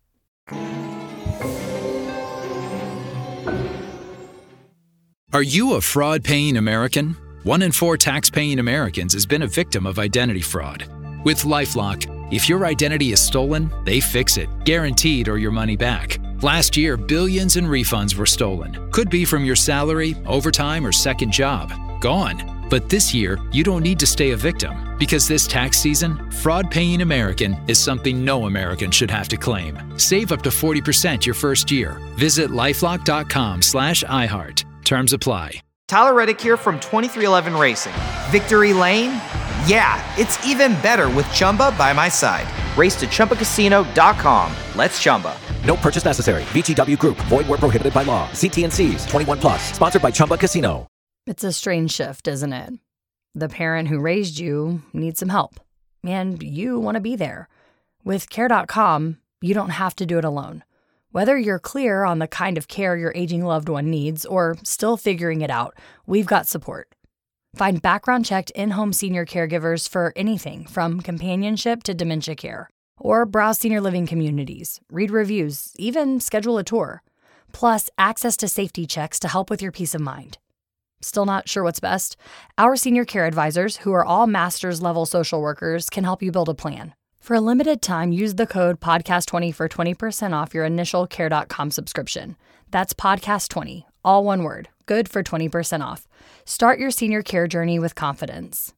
Are you a fraud-paying American? One in four tax-paying Americans has been a victim of identity fraud. With LifeLock, if your identity is stolen, they fix it, guaranteed or your money back. Last year, billions in refunds were stolen. Could be from your salary, overtime, or second job. Gone. But this year, you don't need to stay a victim, because this tax season, fraud-paying American is something no American should have to claim. Save up to forty percent your first year. Visit lifelock.com slash iHeart. Terms apply. Tyler Reddick here from twenty-three eleven Racing. Victory Lane? Yeah, it's even better with Chumba by my side. Race to Chumba Casino dot com. Let's Chumba. No purchase necessary. V G W Group. Void where prohibited by law. See T and C's. twenty-one plus. Sponsored by Chumba Casino. It's a strange shift, isn't it? The parent who raised you needs some help, and you want to be there. With care dot com, you don't have to do it alone. Whether you're clear on the kind of care your aging loved one needs or still figuring it out, we've got support. Find background-checked in-home senior caregivers for anything from companionship to dementia care. Or browse senior living communities, read reviews, even schedule a tour. Plus, access to safety checks to help with your peace of mind. Still not sure what's best? Our senior care advisors, who are all master's level social workers, can help you build a plan. For a limited time, use the code podcast twenty for twenty percent off your initial care dot com subscription. That's podcast twenty, all one word, good for twenty percent off. Start your senior care journey with confidence.